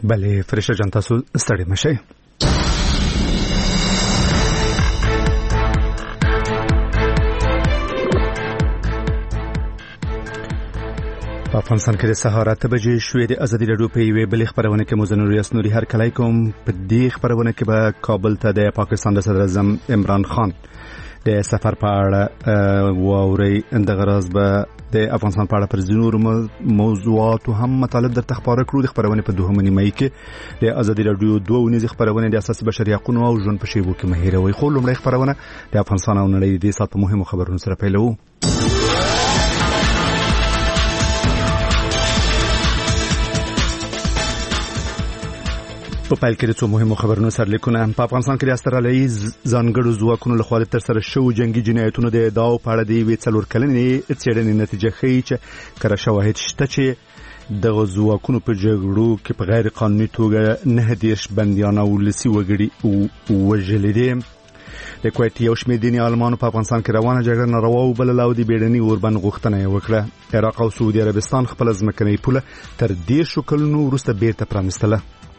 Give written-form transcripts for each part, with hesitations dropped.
بله فرشته جان تاسو ستړي مشئ. په افغانستان کې د سهار 8 بجې شوې د ازادي راډیو په یوې بلې خبرونه کې مزنور ریاست نوري هر کله کوم په دې خبرونه کې به کابل ته د پاکستان د صدر اعظم عمران خان د سفر په اړه واوري د غرض به د افغانستان په اړه پر ځینو موضوعات هم مطالب در تخبار کړو. د خبرونه په 2 نیمه کې د ازادي راډیو 2 ونیز خبرونه د اساسي بشري حقوقو او ژوند په شیبو کې مهیروي. خو لومړی خبرونه د افغانستان او نړۍ د سات په مهمو خبرونو سره پیلو. په پیل کې د څو مهمو خبرونو سرلیکونه. په افغانستان کې د استرالیایي ځانګړو ځواکونو لخوا ترسره شوو جنگي جنایتونو د ادعاو په اړه د یوې 4 کلنې څېړنې نتیجه ښیي چې کره شواهد شته چې دغه ځواکونو په جګړو کې په غیر قانوني توګه 9 بندیان او ولسي وګړي وژلي دي. د کویت یو شمېر دیني عالمانو په افغانستان کې روانه جګړه ناروا وبلله او د بیړني اوربند غوښتنه یې وکړه. عراق او سعودي عربستان خپل ځمکنۍ پوله تر 10 کلونو وروسته بیرته پرانیستله.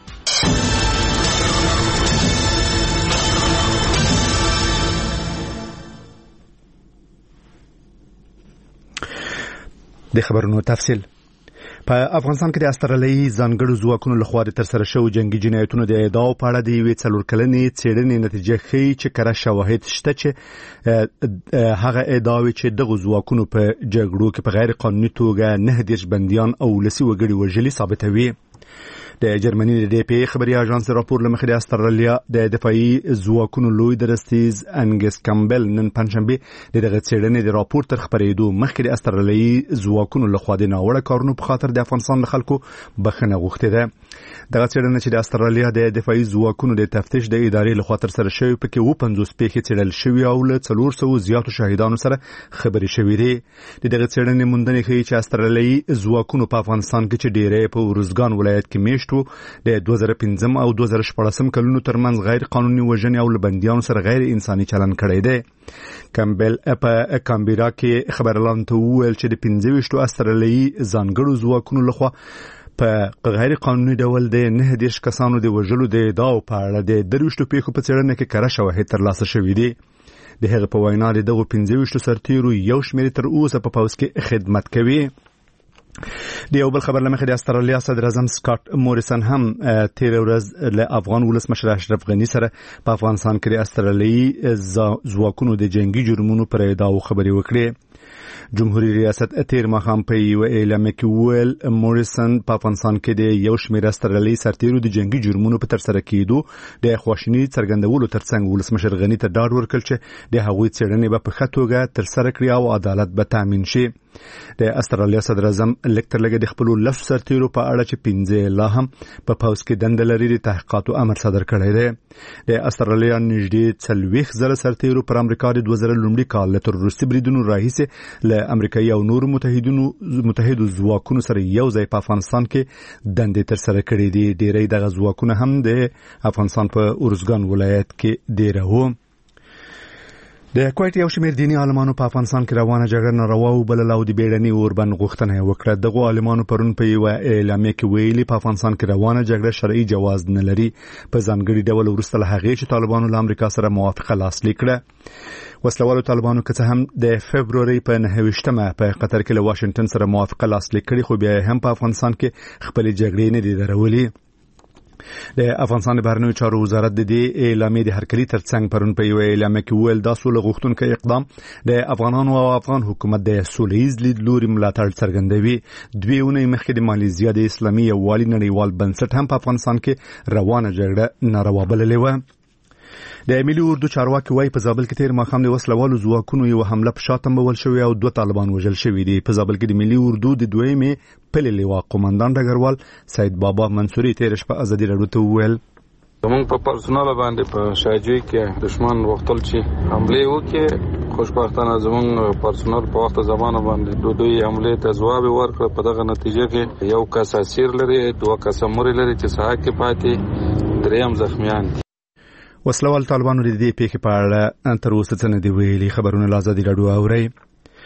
د خبرونو تفصیل. په افغانستان کې د استرالیایي ځانګړو ځواکونو لخوا ترسره شوو جنگي جنایتونو د ادعاو په اړه د یوې 4 کلنې څېړنې نتیجه ښیي چې کره شواهد شته چې هغه ادعاوې چې دغه ځواکونو په جګړو کې په غیر قانوني توګه 9 بندیان او ولسي وګړي وژلي ثابتوي. د جرمني د ډي پی خبري اژانس راپور لمخې د استرالیا د دفاعي ځواکونو لوی درستیز انګس کامبل نن پنځشنبه دغه څېړنې د راپور تر خبرېدو مخکې د استرالیایي ځواکونو لخوا د ناوړه کارونو په خاطر د افغانستان د خلکو بخښنه غوښتې ده. دغه څېړنه چې د استرالیا د دفاعي ځواکونو د تفتیش د ادارې لخوا ترسره شوې پکې 50 پیښې څېړل شوې او له 400 زیاتو شاهدانو سره خبرې شوې دي. دغه څېړنې موندنې ښیي چې استرالیایي ځواکونو په افغانستان کې چې ډېرې په ورزګان ولایت کې میشت د 2015 او 2014 کلونو ترمنځ غیر قانوني وژنې او لبندیانو سره غیر انساني چلند کړی دی. کامبل په کامبيرا کې خبرلان ته وویل چې د 25 استرالیایي ځانګړو ځواکونو لخوا په غیر قانوني ډول د 9 کسانو د وژلو د ادعاو په اړه د 23 پیښو په څېړنه کې کره شواهد ترلاسه شوي دي. د هغه په وینا دغه 15 سرتیرو یو شمېر تر اوسه په پوځ کې خدمت کوي. د یو بل خبر لمخې د استرالیا صدر اعظم سکاټ موریسن هم تیر ورځ له افغان ولسمشر اشرف غنی سره په افغانستان کې د استرالیایي ځواکونو د جنگي جرمونو پر ادعاو خبرې وکړې. جمهوریت ریاست تیر ماښام په یو اعلامیه کې ویل موریسن په افغانستان کې د یو شمېر استرالیایي سرتیرو د جنگي جرمونو په ترسره کېدو د خواشینی څرګندولو ترڅنګ ولسمشر غنی ته ډاډ ورکړ چې د هغوی څېړنې به په ښه توګه ترسره کړي او عدالت به تامین شي. د استرالیا صدر اعظم لکتر لګه د خپل 10 سرتیرو په اړه چې 15 لا هم په پوز کې دند لري د تحقیقاتو امر صادر کړی دی. د استرالیا نږدې 40 زره سرتیرو پر امریکا د 2000 لومړي کال له تروریستي بریدونو راهیسې له امریکایي او نورو متحدو ځواکونو سره یو ځای په افغانستان کې دندې ترسره کړې دي. ډېری دغه ځواکونه هم د افغانستان په ارزګان ولایت کې ډېر وو. د کویت یو شمېر دیني عالمانو په افغانستان کې روانه جګړه ناروا وبلله او د بیړني اوربند غوښتنه یې وکړه. دغه عالمانو پرون په یو اعلامیه کې ویلي په افغانستان کې روانه جګړه شرعي جواز نه لري. په ځانګړي ډول وروسته له هغې چې طالبانو له امریکا سره موافقه لاسلیک کړه. وسلوالو طالبانو که څه هم د فبروري په 9مه په قطر کې له واشنگټن سره موافقه لاسلیک کړي خو بیا هم په افغانستان کې خپل جګړې نه دي درولې. د افغانستان بهرنیو چارو وزارت د دې اعلامیې د هرکلي ترڅنګ پرون په یو اعلامیه کې ویل دا سوله غوښتونکی اقدام د افغانانو او افغان حکومت د سولهییز لیدلوري ملاتړ څرګندوي. 2 اونۍ مخکې د مالیزیا د اسلامي یووالي نړیوال بنسټ هم په افغانستان کې روانه جګړه ناروا بللې و. د ملي اردو چارواکي وايي په زابل کې تیر ماښام د وسلوالو ځواکونو یو حمله په شا تنبول شوې او 2 طالبان وژل شوي دي. په زابل کې د ملي اردو د 2مې پلې لواء قومندان ډګروال سید بابا منصوري تیر شپه ازادي راډیو ته وویل موږ په پرسونل باندې په شاجوی کې دشمن وختل چې حمله وکړي. خوشبختانه زموږ پرسونل په وخت زمانه باندې دوی حمله ته ځواب ورکړ. په دغه نتیجه کې یو کس اسیر لري، 2 کس مړ لري چې صحه کې پاتې 3 زخمیان دي. وسلوال طالبانو د دې پیښې په اړه تر اوسه څه نه دی ویلي. خبرونه له ازادي راډیو اوري.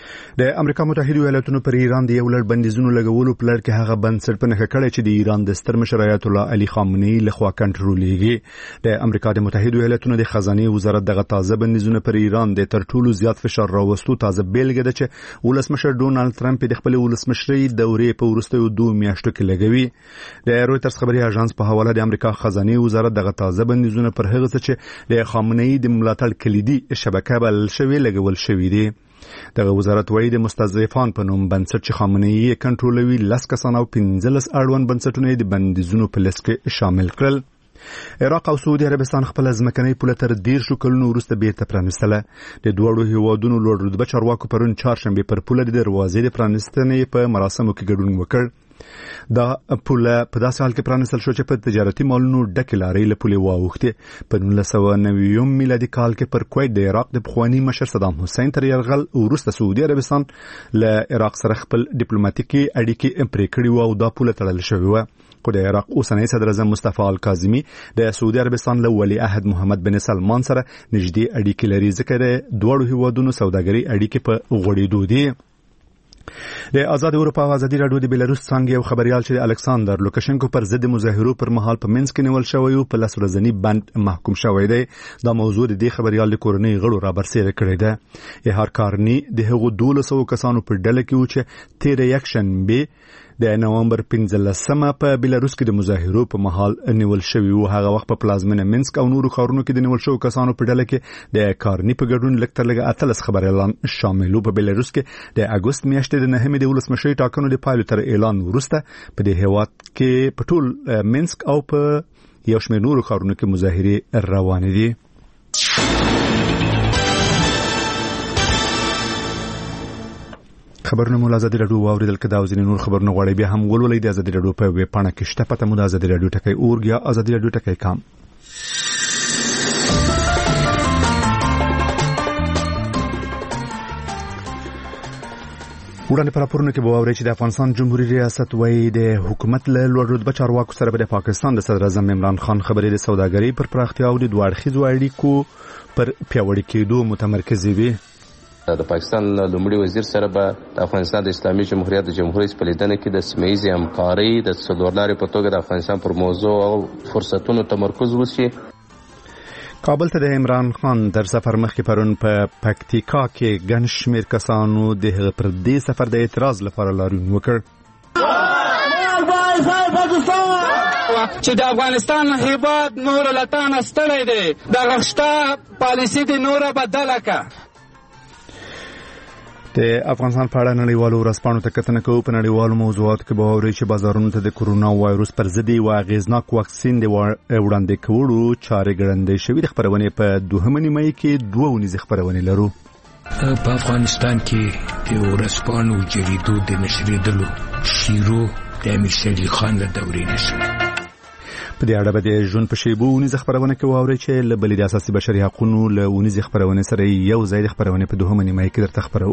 د امریکا متحده ایالاتونو پر ایران د یو لړ بندیزونو لګولو په لړ کې هغه بنسټ په نښه کړی چې د ایران د ستر مشر آیت الله علي خامنه‌ای لخوا کنټرولېږي. د امریکا د متحده ایالاتونو د خزانه وزارت دغه تازه بندیزونه پر ایران د تر ټولو زیات فشار راوستو تازه بیلګه ده چې ولسمشر ډونالد ترامپ د خپل ولسمشرۍ دورې په وروستیو 2 میاشتو کې لګوي. د رویټرز خبري اژانس په حواله د امریکا خزانه وزارت دغه تازه بندیزونه پر هغه څه چې د خامنه‌ای د ملاتړ کلیدي شبکه بل شوی لګول شوی دی. دغه وزارت وایي د مستضعفان په نوم بنسټ چې خامنه‌ای کنټرولوي 10 کسان او 15 اړوند بنسټونه د بندیزونو په لیست کې شامل کړل. عراق او سعودي عربستان خپل ځمکنۍ پوله تر 10 کلونو وروسته بیرته پرانستله. د دوړو هیوادونو لوړ رتبه چارواکو پرون چهارشنبه پر پوله د دروازې د پرانستنې په مراسمو کې ګډون وکړ. دا پوله په داسې حال کې پرانستل شو چې په تجارتي مالونو ډکې لارې له پولې واوښتې. په 1990 میلادي کال کې پر کویت د عراق د پخواني مشر صدام حسین تر یرغل وروسته سعودي عربستان له عراق سره خپل ډیپلوماټیکي اړیکې پرې کړې وو او دا پوله تړل شوې وه. خو د عراق اوسنی صدر اعظم مصطفی الکاظمی د سعودي عربستان له ولی عهد محمد بن سلمان سره نږدې اړیکې لري ځکه د دوړو هیوادونو سوداګري اړیکې په غوړېدو دي. د آزاد اروپا او ازادي رادیو د بیلاروس څنګه یو خبريال چې الکساندر لوکاشنکو پر ضد مظاهرو پر مهال په منځ کې نیول شوی او په 10 ورځنی بند محکوم شوی دی. دا موضوع د دې خبريال د کورنۍ غړو را برسېره کړی دی. هر کارني د هغو 1200 کسانو په ډله کې و چې 13 یکشنبه د نوامبر 15 په بیلاروس کې د مظاهرو په مهال نیول شوی او هغه وخت په پلازمینه منسک او نورو ښارونو کې د نیول شوی کسانو په ډله کې د کارني په ګډون لکتر لګه اتلس خبريالان شامل. په بیلاروس کې د اگست میاشتې د 9 د ولسمشرۍ ټاکنو د پایلو تر اعلان وروسته په دې هیواد کې په ټول منسک او په یو شمېر نورو ښارونو کې مظاهرې روانې دي. خبرونه مو ازادي رادیو واوریدل کدا او ځینې نور خبرونه غواړي بیا هم ولولئ د ازادي رادیو په ویب پاڼه کې شته پته مو د ازادي رادیو ټکی اورګ یا ازادي رادیو ټکی کام. وړاندې پر راپورونه کې به واورئ چې د افغانستان جمهوریت ریاست وایي د حکومت له لوړ رتبه چارواکو سره به د پاکستان د صدر اعظم عمران خان خبرې د سوداګرۍ پر پراختیا او د دوه اړخیزو اړیکو پر پیاوړي کېدو متمرکز وي. د پاکستان لومړي وزیر سره به د افغانستان د اسلامي جمهوریت د جمهوریت په لیدنه کې د سیمه‌ییزې همکارۍ د څلورلارې په توګه د افغانستان پر موضوع او فرصتونو تمرکز وشي. کابل ته د عمران خان تر سفر مخکې پرون په پکتیکا کې ګڼ شمېر کسانو د هغه پر دې سفر د اعتراض لپاره لاریون وکړ. چې د افغانستان هیواد نور لټانه ستړی دی د غښتا پالیسي د نوره بدله کا. د افغانستان په اړه نړیوالو ورځپاڼو ته کتنه کوو. په نړیوالو موضوعاتو کې به واورئ چې بازارونو ته د کورونا وایروس پر ضد یو اغېزناک واکسین د وړاندې کولو چارې ګړندۍ شوې. د خپرونې په 2 نیمایي کې 2 ونیزې خپرونې لرو. په افغانستان کې د ورځپاڼو جریدو د نشریدلو شروع د امیر شېر علي خان له دورې نشو. په دې اړه به د ژوند په شیبو ونیزې خپرونه کې واورئ چې له بلې د اساسي بشري حقوقو له ونیزې خپرونې سره یو ځای د خپرونې په 2 نیمایي کې درته خپرو.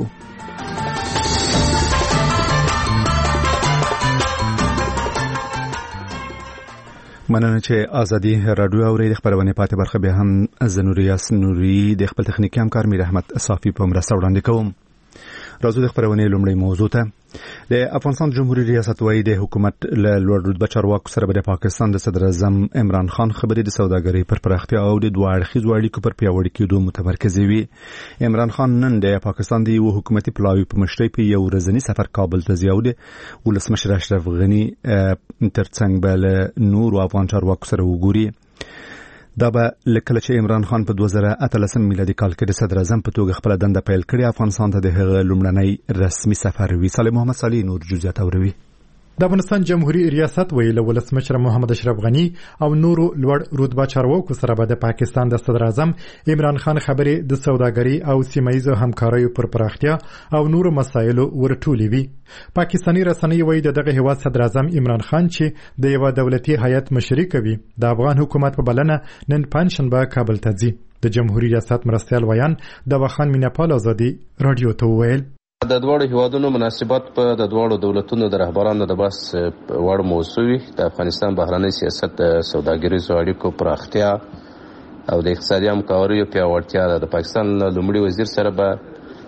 مننه چې ازادي رادیو اوري. د خبرونه پاتې برخه به هم زنوري یاسنوري د خپل تخنیکی همکار میر احمد صافي په مرسته وړاندې کوم. راځو د خبرونه لومړی موضوع ته. د افغانستان جمهوریت ریاست وایي د حکومت له لوړ رتبه چارواکو سره به د پاکستان د صدر اعظم عمران خان خبرې د سوداګرۍ پر پراختیا او د دوه اړخیزو اړیکو پر پیاوړي کېدو متمرکز وي. عمران خان نن د پاکستان د یو حکومتي پلاوي په مشرۍ په یو ورځنی سفر کابل ته ځي او د ولسمشر اشرف غني ترڅنګ بل نور افغان چارواکو سره وګوري. دا به لکه چې عمران خان په 2018 میلادي کال کې د صدر اعظم په توګه خپل دنده پیل کړې افغانستان ته د هغه لومړنی رسمي سفر وي. صالح محمد صالح نور جزئیات اوروي. د افغانستان جمهوریت ریاست ویل ولسمشر محمد اشرف غنی او نورو لوړ رتبه چارواکو سره به د پاکستان د صدر اعظم عمران خان خبرې د سوداګرۍ او سیمه‌ییزو همکاریو پر پراختیا او نورو مسایلو ورټولې وي. پاکستاني رسنۍ وایي دغه هیواد صدر اعظم عمران خان چې د یو دولتي هیئت مشري کوي د افغان حکومت په بلنه نن پنځشنبه کابل ته ځي. د جمهوریت ریاست مرستیال ویان د وخان میناپال ازادي رادیو ته ویل د دوړو هیوادونو مناسبات په د دوړو دولتونو د رهبرانو د بحث وړ موضوع وي. د افغانستان بهرنی سیاست د سوداګریزو اړیکو پراختیا او د اقتصادي همکاریو پیاوړتیا د پاکستان لومړي وزیر سره به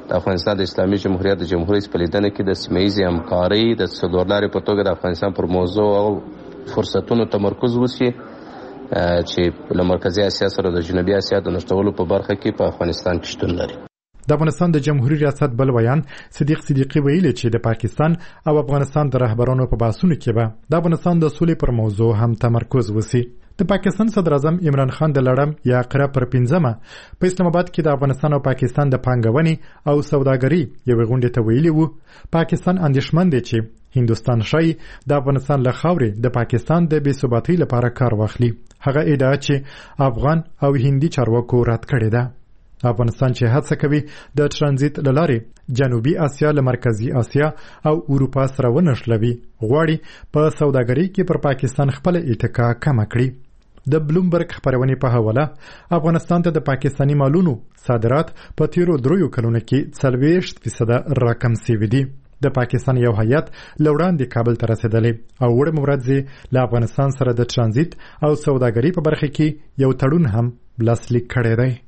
د افغانستان د اسلامي جمهوریت د جمهور رئیس په لیدنه کې د سیمه ییزې همکارۍ د څلورلارې په توګه د افغانستان پر موضوع او فرصتونو تمرکز وشي چې له مرکزي اسیا سره د جنوبي اسیا د نښلولو په برخه کې په افغانستان کې شتون لري. د افغانستان د جمهوریت ریاست بل ویان صدیق صدیقی ویلي چې د پاکستان او افغانستان د رهبرانو په بحثونو کې به د افغانستان د سولې پر موضوع هم تمرکز وشي. د پاکستان صدر اعظم عمران خان د لړم یا قره پر 15 په اسلام آباد کې د افغانستان او پاکستان د پانګونې او سوداګرۍ یو غونډه ته ویلي وو پاکستان اندېښمن دی چې هندوستان شای د افغانستان له خاورې د پاکستان د بې ثباتۍ لپاره کار واخلي. هغه ادعا چې افغان او هندي چارواکو رد کړې ده. افغانستان چې هڅه کوي د ترانزیت لارې جنوبي اسیا له مرکزي اسیا او اروپا سره ونښلوي غواړي په سوداګرۍ کې پر پاکستان خپل اتکا کم کړي. د بلومبرګ خبرونې په حواله افغانستان ته د پاکستانی مالونو صادرات په تیرو 3 کلونو کې 40% راکم شوي دي. د پاکستان یو هیئت لوړاندې کابل ته رسیدلی او وړ مورځي له افغانستان سره د ترانزیت او سوداګرۍ په برخه کې یو تړون هم لاسلیک کړی دی.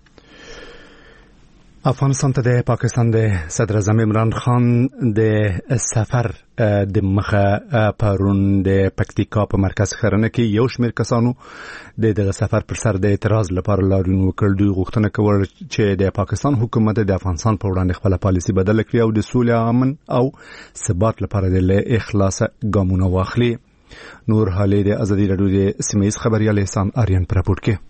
افغانستان ته د پاکستان د صدر اعظم عمران خان د سفر د مخه پرون د پکتیکا په مرکز خرنه کې یو شمېر کسانو د دغه سفر پر سر د اعتراض لپاره لاریون وکړ. دوی غوښتنه کوله چې د پاکستان حکومت د افغانستان په وړاندې خپله پالیسي بدله کړي او د سولې امن او ثبات لپاره د اخلاص ګامونه واخلي. نور حالې د ازادي راډیو د سیمه ییز خبریال احسان آریان په راپور کې.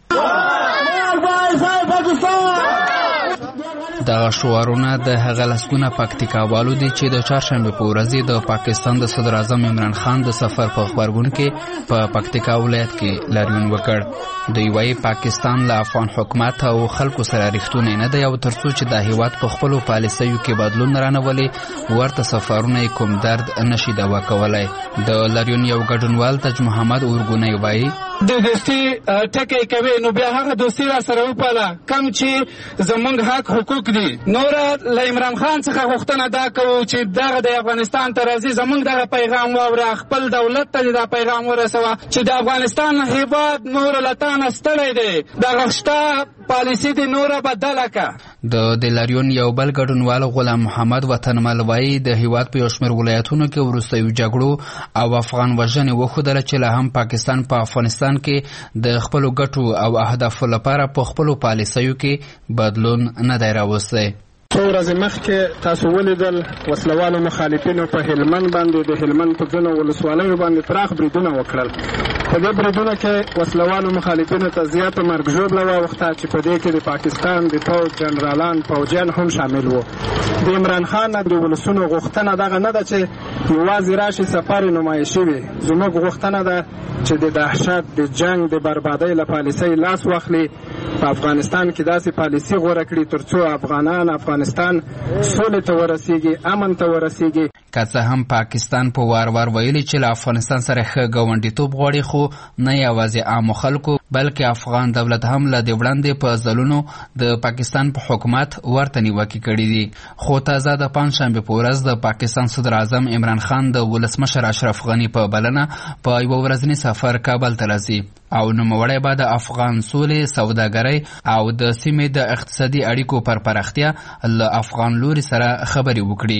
دغه شعارونه د هغه لسګونه پکتیکاوالو دي چې د چهارشنبه په ورځ د پاکستان د صدر اعظم عمران خان د سفر په خبرګون کې په پکتیکا ولایت کې لاریون وکړ. دوی وايي پاکستان له افغان حکومت او خلکو سره رښتونی نه دی او ترڅو چې د هیواد په خپلو پالیسیو کې بدلون رانولي ورته سفرونه کوم درد نشي دوا کولای. د لاریون یو ګډونوال تاج محمد اورګونی وايي د دوستي ټکی کوي نو بیا هغه دوستي را سره وپاله کم چې زمونږ حق حقوق دي. نور له عمران خان څخه غوښتنه دا کوو چې دغه د افغانستان ته راځي زمونږ دغه پیغام واوره خپل دولت ته دا پیغام ورسوه چې د افغانستان هیواد نور له تانه ستړی دی دغه شته پالیسي دې نوره بدله کړه. د لاریون یو بل ګډونوال غلام محمد وطنمل وایي د هیواد په یو شمېر ولایتونو کې وروستیو جګړو او افغان وژنې وښودله چې لا هم پاکستان په افغانستان کې د خپلو ګټو او اهدافو لپاره په خپلو پالیسیو کې بدلون نه دی راوستی. څو ورځې مخکې تاسو ولیدل وسلوالو مخالفینو په هلمند باندې د هلمند په ځینو ولسوالیو باندې پراخ بریدونه وکړل. په دې بریدونو کې وسلوالو مخالفینو ته زیاته مرګ ژوبله واوښته چې په دې کې د پاکستان د پوځ جنرالان پوځیان هم شامل وو. د عمران خان د ولسونو غوښتنه دغه نه ده چې یوازې راشي سفر نمایشي وي. زموږ غوښتنه ده چې د دهشت د جنگ د بربادۍ له پالیسۍ لاس واخلي په افغانستان کې داسې پالیسي غوره کړي ترڅو افغانان افغانستان سولې ته ورسیږي امن ته ورسیږي. که څه هم پاکستان په وار وار ویلي چې له افغانستان سره ښه ګاونډیتوب غواړي خو نه یوازې عامو خلکو بلکې افغان دولت هم له دې وړاندې په ځلونو د پاکستان په حکومت ورته نیوکې کړي دي. خو تازه د پنجشنبې په ورځ د پاکستان صدر اعظم عمران خان د ولسمشر اشرف غني په بلنه په یوه ورځني سفر کابل ته راځي او نوموړی به د افغان سولې سوداګرۍ او د سیمې د اقتصادي اړیکو پر پراختیا له افغان لوري سره خبرې وکړي.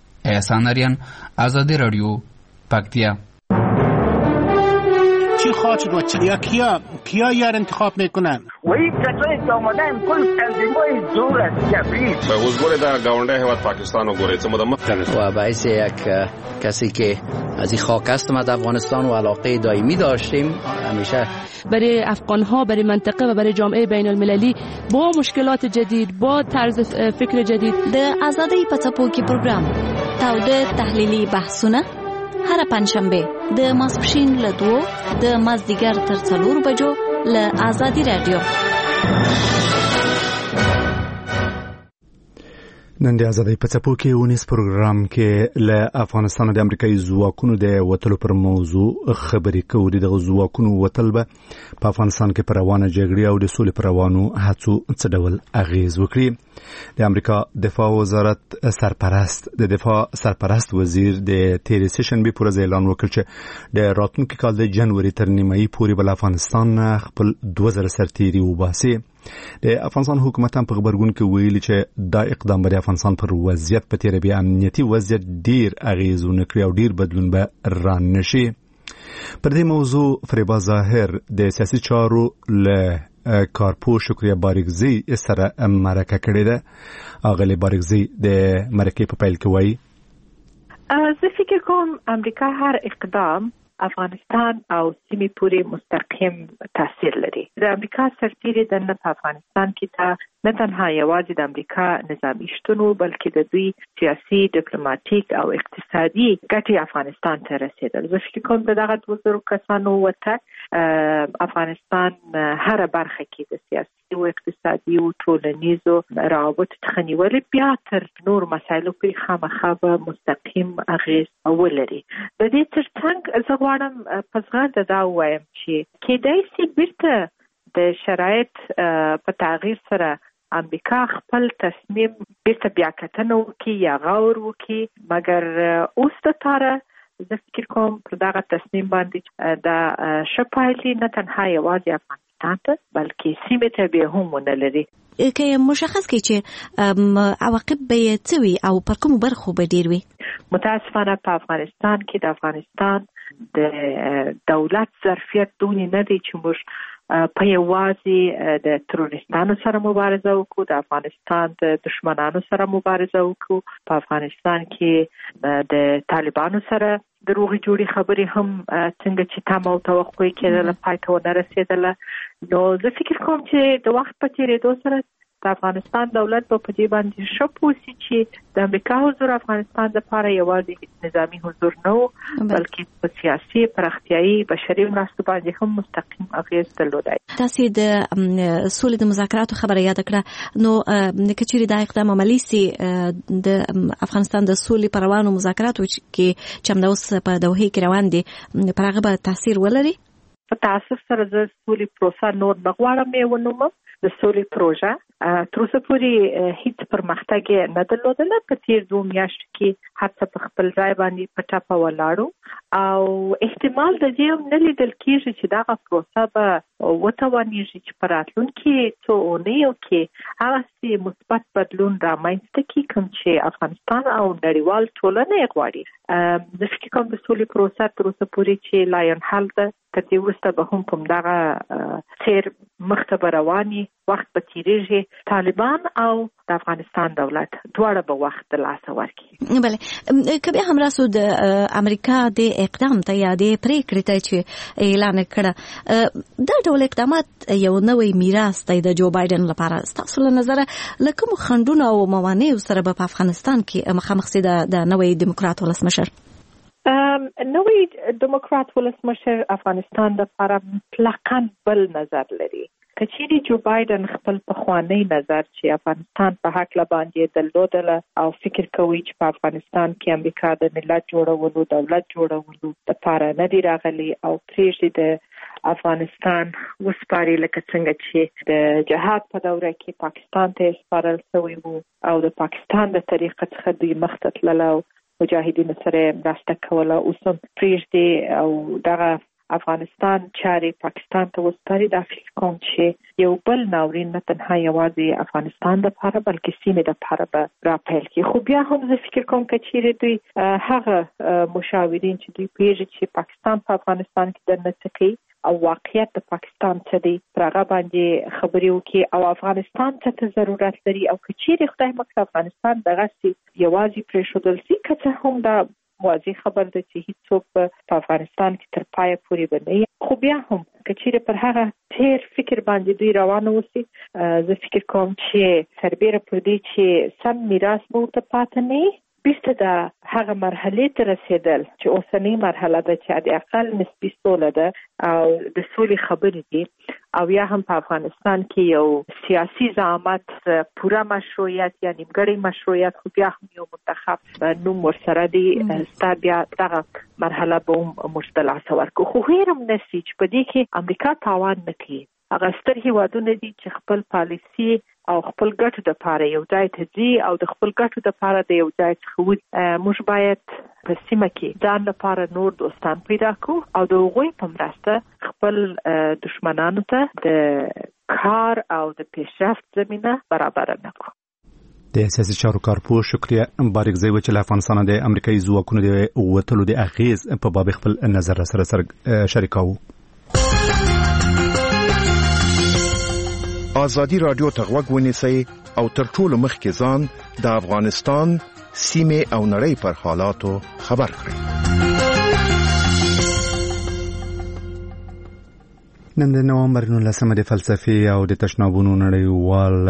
احسان آریان آزادی رادیو پکتیا. چی خواهد شد و کیا یار انتخاب میکنن و این کسایی که آمدن کل تنظیمای دور از جبریل به حضور در گاونده هیواد پاکستان و گوریت و باعث یک کسی که از این خاک است ما در افغانستان و علاقه دائمی داشتیم همیشه برای افغان ها برای منطقه و برای جامعه بین المللی با مشکلات جدید با طرز فکر جدید د آزادی پڅپوکي پروګرام تاوده تحلیلی بحثونه هر پنځشنبه د ماسپښین له 2 د مازدیګر تر 4 بجو له آزادی رادیو. نن د ازادۍ په څپو کې ونیس پروګرام کې له افغانستان د امریکایي ځواکونو د وتلو پر موضوع خبرې کوو. دغه ځواکونو وتل به په افغانستان کې پر روانه جګړې او د سولې پر روانو هڅو څه ډول اغیز وکړي. د امریکا دفاع وزارت د دفاع سرپرست وزیر د تیرې سشنبې پر ورځ اعلان وکړ چې د راتلونکي کال د جنوري تر نیمایي پورې به افغانستان خپل 2000 سرتیري وباسي. د افغانستان حکومت هم په خبرګون کې ویلي چې دا اقدام به د افغانستان پر وضعیت په تیر بیا امنیتي وضعیت ډیر اغیزونه کړی او ډیر بدلون به ران نشي. پر دې موضوع فریبا ظاهر د سیاسي چارو له کارپو شکریه بارګزی سره مرکه کړې ده. اغلی بارګزی د مرکې په پیل کې وایي زه فکر کوم امریکا هر اقدام افغانستان او سیمې پورې مستقیم تاثیر لري. د امریکا سرتیري د په افغانستان کې دا نه تنها یوازې د امریکا نظامی شتون بلکې د دوی سیاسي، ډیپلوماټیک او اقتصادي ګټې افغانستان ته رسیدل. زه فکر کوم دغه 2000 کسانو وته افغانستان هر برخه کې د سیاسي او اقتصادي او ټولنیزو روابطو څخه نیول بیا تر نور مسایلو په خامخا به مستقیم اغیز ولري. د دې ترڅنګ غواړم په زغرده دا وایم چې کېدای شي بیرته د شرایط په تغییر سره امریکا خپل تصمیم بیرته بیا کتنه وکړي یا غور وکړي، مګر اوس د پاره زه فکر کوم پر دغه تصمیم باندې دا شپایلی نه تنها یوازې افغانستان ته بلکې سیمې ته به هم ونه لري. که مشخص کړي چې عواقب به څه وي او پر کومو برخو به ډیر وي؟ متاسفانه په افغانستان کې د افغانستان د دولت ظرفیت دونې نه دی چې موږ په یوازې د تروریستانو سره مبارزه وکړو، د افغانستان د دشمنانو سره مبارزه وکړو، په افغانستان کې د طالبانو سره د روغې جوړې خبرې هم څنګه چې تمه او توقع کېدله پای ته ونه رسېدله. نو زه فکر کوم چې د وخت په تېرېدو سره د افغانستان دولت په دې باندې ښه پوه شي چې د امریکا حضور افغانستان لپاره یوازې نظامی حضور نه و بلکې په سیاسي، پراختیایي، بشري مرستو باندې هم مستقیم اغیز درلودی. تاسو د سولې د مذاکراتو خبره یاد کړه، نو که چیرې دا اقدام عملی سي د افغانستان د سولې پر روانو مذاکراتو چې همدا اوس په دوحه کې روان دي پر هغه به تاثیر ولري؟ په تاسف سره د سولې پروسه نور بغواړم یې ونومم. د سولې پروژه تر اوسه پورې هیڅ پرمختګ نه درلودله. په تیر 2 میاشتو کې هڅه په خپل ځای باندې په ټاپه ولاړو او احتمال د دې هم نه لیدل کېږي چې دغه پروسه به وتوانېږي چې په راتلونکي څو اونیو کې هغسې مثبت بدلون رامنځته کړي کوم چې افغانستان او نړیوال ټولنه یې غواړي. زه فکر کوم د سولې پروسه تر اوسه پورې چې لا ینحل ده، تر دې وروسته به هم کوم دغه سیر مخته به رواني، وخت به تیریږي، طالبان او د افغانستان دولت دواړه به وخت د لاسه ورکړي. بله، که بیا هم راسو د امریکا د اقدام ته یا د پریکړې ته چې اعلان کړه، دا ډول اقدامات یو نوی میراث دی د جو بایدن لپاره. ستاسو له نظره له کومو خنډونو او موانعو سره به په افغانستان کې مخامخ سي د نوی دیموکرات ولسمشر؟ نوی دیموکرات ولسمشر افغانستان لپاره مطلقاً بل نظر لري. که چیرې جو بایدن خپل پخوانی نظر چې افغانستان په حق باندې درلودله او فکر کوي چې په افغانستان کې امریکا د ملت جوړولو، دولت جوړولو لپاره نه دی راغلی او پرېږدي د افغانستان وسپاري لکه څنګه چې د جهاد په دوره کې پاکستان ته سپارل شوی وو او د پاکستان د طریقه څخه دوی مخته تلل او مجاهدینو سره مرسته کوله. اوس هم پرېږدي او دغه افغانستان چارې پاکستان ته وسپاري. دا فکر کوم چې یو بل ناورین نه تنها یوازې افغانستان لپاره بلکې سیمې لپاره به راپیل کړي. خو بیا هم زه فکر کوم که چیرې دوی هغه مشاورین چې دوی پوهېږي چې پاکستان په افغانستان کې دننه څه کوي او واقعیت د پاکستان څه دی، پر هغه باندې خبرې وکړي او افغانستان څه ضرورت لري او که چیرې خدای مکړه افغانستان دغسې یوازې پرېښودل شي، که څه هم دا واضح خبر ده چې هیڅوک په افغانستان کې تر پایه پورې به نه وي، خو بیا هم که چیرې پر هغه تیر فکر باندې دوی روان اوسي، زه فکر کوم چې سربیره پر دې چې سم میراث به ورته پاتې نه وي، بیرته د هغه مرحلې ته رسېدل چې اوسنۍ مرحله ده چې د اقل نسبي سوله ده او د سولې خبرې دي او یا هم په افغانستان کې یو سیاسي زعامت پوره مشروعیت یا نیمګړی مشروعیت خو بیا هم یو منتخب نوم ورسره دی، ستا بیا دغه مرحله به هم موږ د لاسه ورکړو. خو هېر هم نه سي چې په دې کې امریکا تاوان نه کوي. هغه ستر هیوادونه دي چې خپل پالیسي او خپل ګټو دپاره یو ځای ته ځي او د خپل ګټو دپاره د یو ځای څخه وځي. موږ باید په سیمه کې ځان لپاره نور دوستان پیدا کړو او د هغوی په مرسته خپل دشمنانو ته د کار او د پیشرفت زمینه برابر نه کړو. د سیاسي چارو کارپوه شکریه بارکزی و چې له افغانستان د امریکایي ځواکونو د وتلو د اغیز په باب خپل نظر سره شریکاوه. ازادي رادیو ته غوږ ونیسئ او تر ټولو مخکې ځان د افغانستان سیمې او نړۍ پر حالاتو خبر کړئ. نن د نوامبر 19 د فلسفي او د تشنابونو نړیوال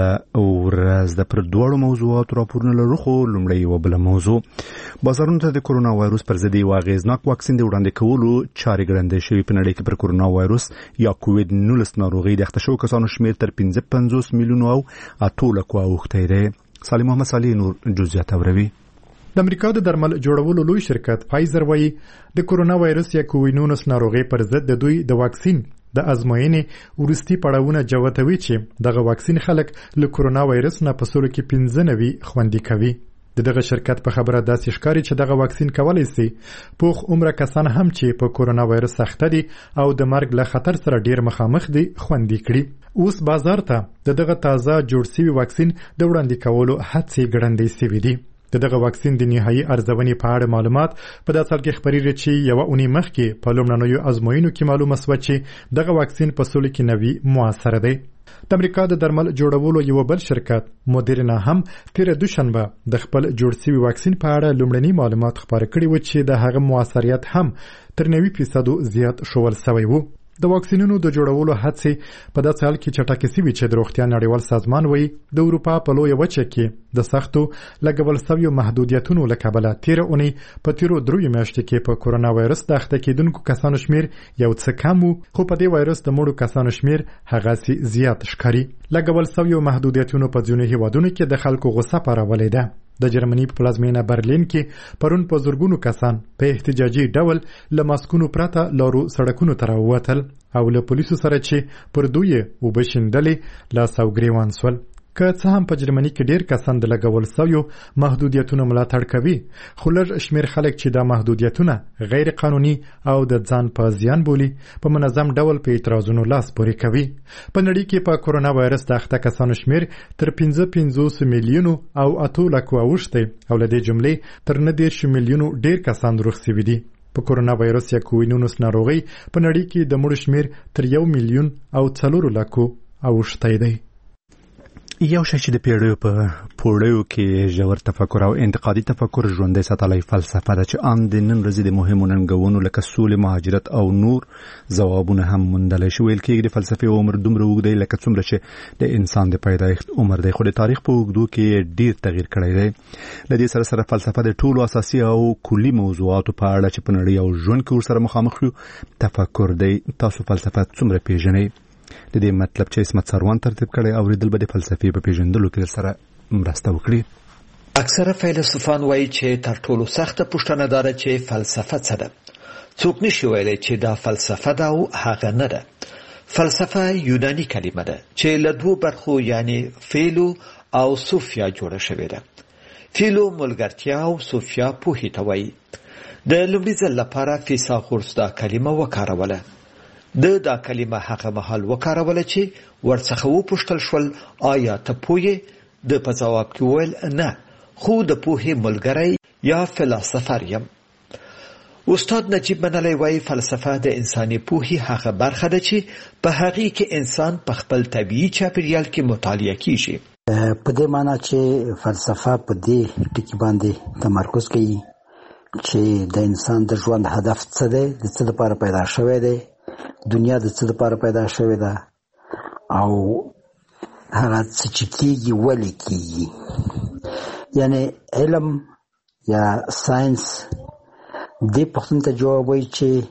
ورځ د پر دوړو موضوعاتو راپورونه لرو. خو لومړی یو بل موضوع بازارونو ته د کرونا وایروس پر ضد یو اغیزناک واکسین د وړاندې کولو چارې ګړندې شوې. په نړۍ کې پر کرونا وایروس یا کووید 19 ناروغي د اخته شوو کسانو شمېر تر 55 میلیونو او 8 لکو اوښتی دی. سالم محمد صالح نور جزئیات اوروي. د امریکا د درمل جوړولو لوی شرکت فایزر وايي د کرونا وایروس یا کووید 19 ناروغي پر ضد د دوی د واکسین د ازموینې ورستي پړاوونه جوتوي چې دغه واکسین خلک له کرونا وایرس نه په سلو کې 15 خوندي کوي. دغه شرکت په خبره داسې ښکاري چې دغه واکسین کولای شي پوخ عمره کسان هم چې په کرونا وایرس اخته دي او د مرګ له خطر سره ډیر مخامخ دي خوندي کړي. اوس بازار ته دغه تازه جوړ شوی واکسین د وړاندې کولو هڅې ګړندې شوې دي. دغه واکسین د نهایي ارزونې په اړه معلومات په داسې حال کې خبرېږي چې یو اونۍ مخکې په لومړنیو ازموینو کې معلومه شوه چې دغه واکسین په سلو کې 90 موثر دی. د امریکا د درمل جوړولو یو بل شرکت مودرنا هم تیر دوشنبه د خپل جوړ شوی واکسین په اړه لومړني معلومات خبر کړي و چې د هغه موثریت هم تر 90% زیات شول شوی و. د واکسینونو د جوړولو هڅې په داسې حال کې چټکې شوې چې د روغتیا نړیوال سازمان وایي د اروپا په لویه وچه کې د سختو لګول شویو محدودیتونو له کبله تیره اونۍ په تیرو 3 میاشتو کې په کرونا وایرس د اخته کېدونکو کسانو شمیر یو څه کم و، خو په دې وایرس د مړو کسانو شمیر هغسې زیات ښکاري. لګول شویو محدودیتونو په ځینو هیوادونو کې د خلکو غوسه پارولی ده. د جرمني په پلازمینه برلین کې پرون په زرګونو کسان په احتجاجي ډول له ماسکونو پرته لارو سړکونو ته راووتل او له پولیسو سره چې پر دوی وبشندلې لاس او ګریوان سول. که څه هم په جرمني کې ډیر کسان د لګول شویو محدودیتونو ملاتړ کوي، خو لږ شمیر خلک چې دا محدودیتونه غیر قانوني او د ځان په زیان بولي په منظم ډول په اعتراضونو لاس پورې کوي. په نړۍ کې په کرونا وایرس د اخته کسانو شمیر تر 55 میلیونو او 8 لکو اوښتی او له دې جملې تر 19 میلیونو ډیر کسان روغ شوي دي. په کرونا وایرس یا کووید 19 ناروغي په نړۍ کې د مړو شمیر تر 1 میلیون او 4 لکو اوښتی دی. یو شی چې د پیړیو په پوړیو کې ژور تفکر او انتقادي تفکر ژوندی ساتلی فلسفه ده چې ان د نن ورځې د مهمو ننګونو لکه سولې، مهاجرت او نور ځوابونه هم موندلی شي. ویل کېږي د فلسفې عمر دومره اوږد دی لکه څومره چې د انسان د پیدایښت عمر دی، خو د تاریخ په اوږدو کې ډیر تغییر کړی دی. له دې سره فلسفه د ټولو اساسي او کلي موضوعاتو په اړه چې په نړۍ او ژوند کې ورسره مخامخ یو تفکر دی. تاسو فلسفه څومره پیژنئ؟ د دې مطلب چې اسمت سروان ترتیب کړي اوریدل به د فلسفې په پیژندلو کې سره مرسته وکړي. اکثره فیلسوفان وایي چې تر ټولو سخته پوښتنه دا ده چې فلسفه څه ده. څوک نشي ویلی چې دا فلسفه ده او هغه نه ده. فلسفه یوناني کلمه ده چې له دوو برخو یعنی فیلو او صوفیا جوړه شوې ده. فیلو ملګرتیا او صوفیا پوهې ته وایي. د لومړي ځل لپاره فیثاغورس دا کلمه وکاروله. دا کلمه هغه مهال وکاروله چې ورڅخه وپوښتل شول آیا ته پوهې؟ د په ځواب کې وویل نه، خو د پوهې ملګری یا فلسفر یم. استاد نجیب منلی وایي فلسفه د انساني پوهې هغه برخه ده چې په هغې کې انسان په خپل طبیعي چاپیریال کې مطالعه کیږي. په دې معنی چې فلسفه په دې ټکي باندې تمرکز کوي چې د انسان د ژوند هدف څه دی، د څه لپاره پیدا شوی دی، دنیا د څه لپاره پیدا شوې ده او هغه څه چې کېږي ولې کېږي. یعنی علم یا ساینس دې پوښتنې ته جواب وایي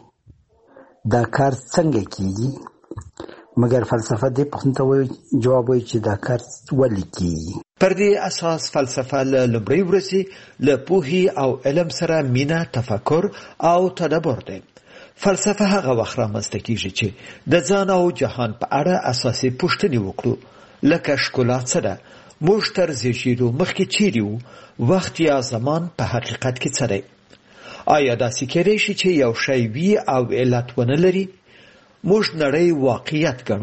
چې دا کار څنګه کېږي، مګر فلسفه دې پوښتنې ته جواب وایي چې دا کار ولې کېږي. پر دې اساس فلسفه له لومړۍ ورځې له پوهې او علم سره مینه، تفکر او تدبر دی. فلسفه هغه وخت رامنځته کیږي چې د ځان او جهان په اړه اساسي پوښتنې وکړو، لکه ښکلا څه ده، موږ تر زیږېدو مخکې چیرې وو، وخت یا زمان په حقیقت کې څه دی. آیا داسې کېدای شي چې یو شی وي او علت ونه لري؟ موږ نړۍ واقعیت ګڼو،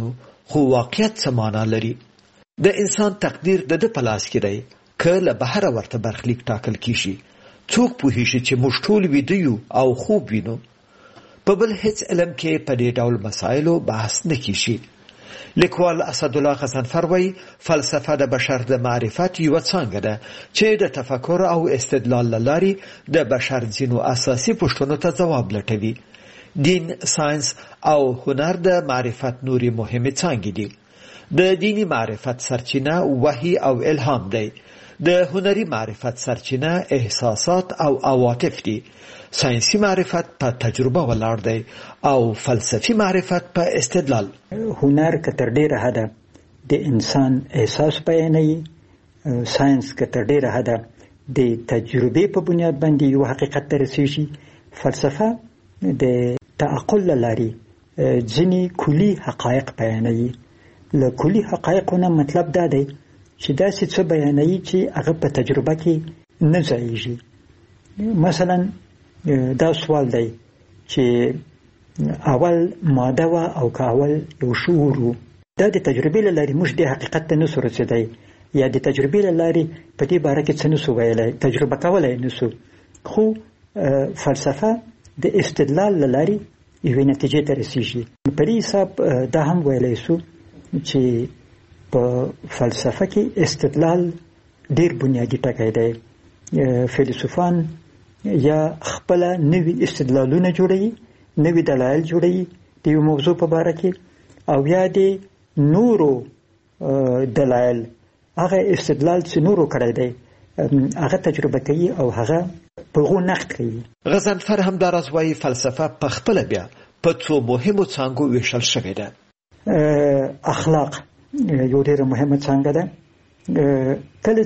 خو واقعیت څه معنا لري؟ د انسان تقدیر د ده په لاس کې دی که له بهره ورته برخلیک ټاکل کیږي. څوک پوهیږي چې موږ ټول ویده یو او خوب وینو؟ په بل هیڅ علم کې په دې ډول مسایلو بحث نه کیږي. لیکوال اسدالله غضنفر وایي فلسفه د بشر د معرفت یوه څانګه ده چې د تفکر او استدلال له لارې د بشر ځینو اساسي پوښتنو ته ځواب لټوي. دین، ساینس او هنر د معرفت نورې مهمې څانګې دي. د دینی معرفت سرچینه وحی او الهام دی. د هنري معرفت سرچینه احساسات او عواطف دي. ساینسي معرفت په تجربه ولاړ دی او فلسفي معرفت په استدلال. هنر که تر ډیره حده د انسان احساس بیانوي، ساینس که تر ډیره حده د تجربې په بنیاد باندې یو حقیقت ته رسیږي. فلسفه د تعقل له لارې ځینې کلي حقایق بیانوي. له کلي حقایقو نه مطلب دا دی چې داسې څه بیانوي چې هغه په تجربه کې نه ځایږي. مثلا دا سوال دی چې اول ماده وه او که اول یو شعور و. دا د تجربې له لارې موږ دې حقیقت ته نسو رسېدی یا د تجربې له لارې په دې باره کې څه نسو ویلی، تجربه کولی نسو. خو فلسفه د استدلال له لارې یوې نتیجې ته رسیږي. په دې حساب دا هم ویلی سو چې په فلسفه کې استدلال ډیر بنیادی ټکی دی. فیلسوفان یا خپله نوي استدلالونه جوړوي، نوي دلایل جوړوي د یو موضوع په باره کې، او یا د نورو دلایل هغه استدلال چې نورو کړی دی هغه تجربه کوي او هغه په هغو نقد کوي. غضنفر همداراز وایي فلسفه په خپله بیا په څو مهمو څانګو ویشل شوې ده. اخلاق یو ډېره مهمه څانګه ده. کله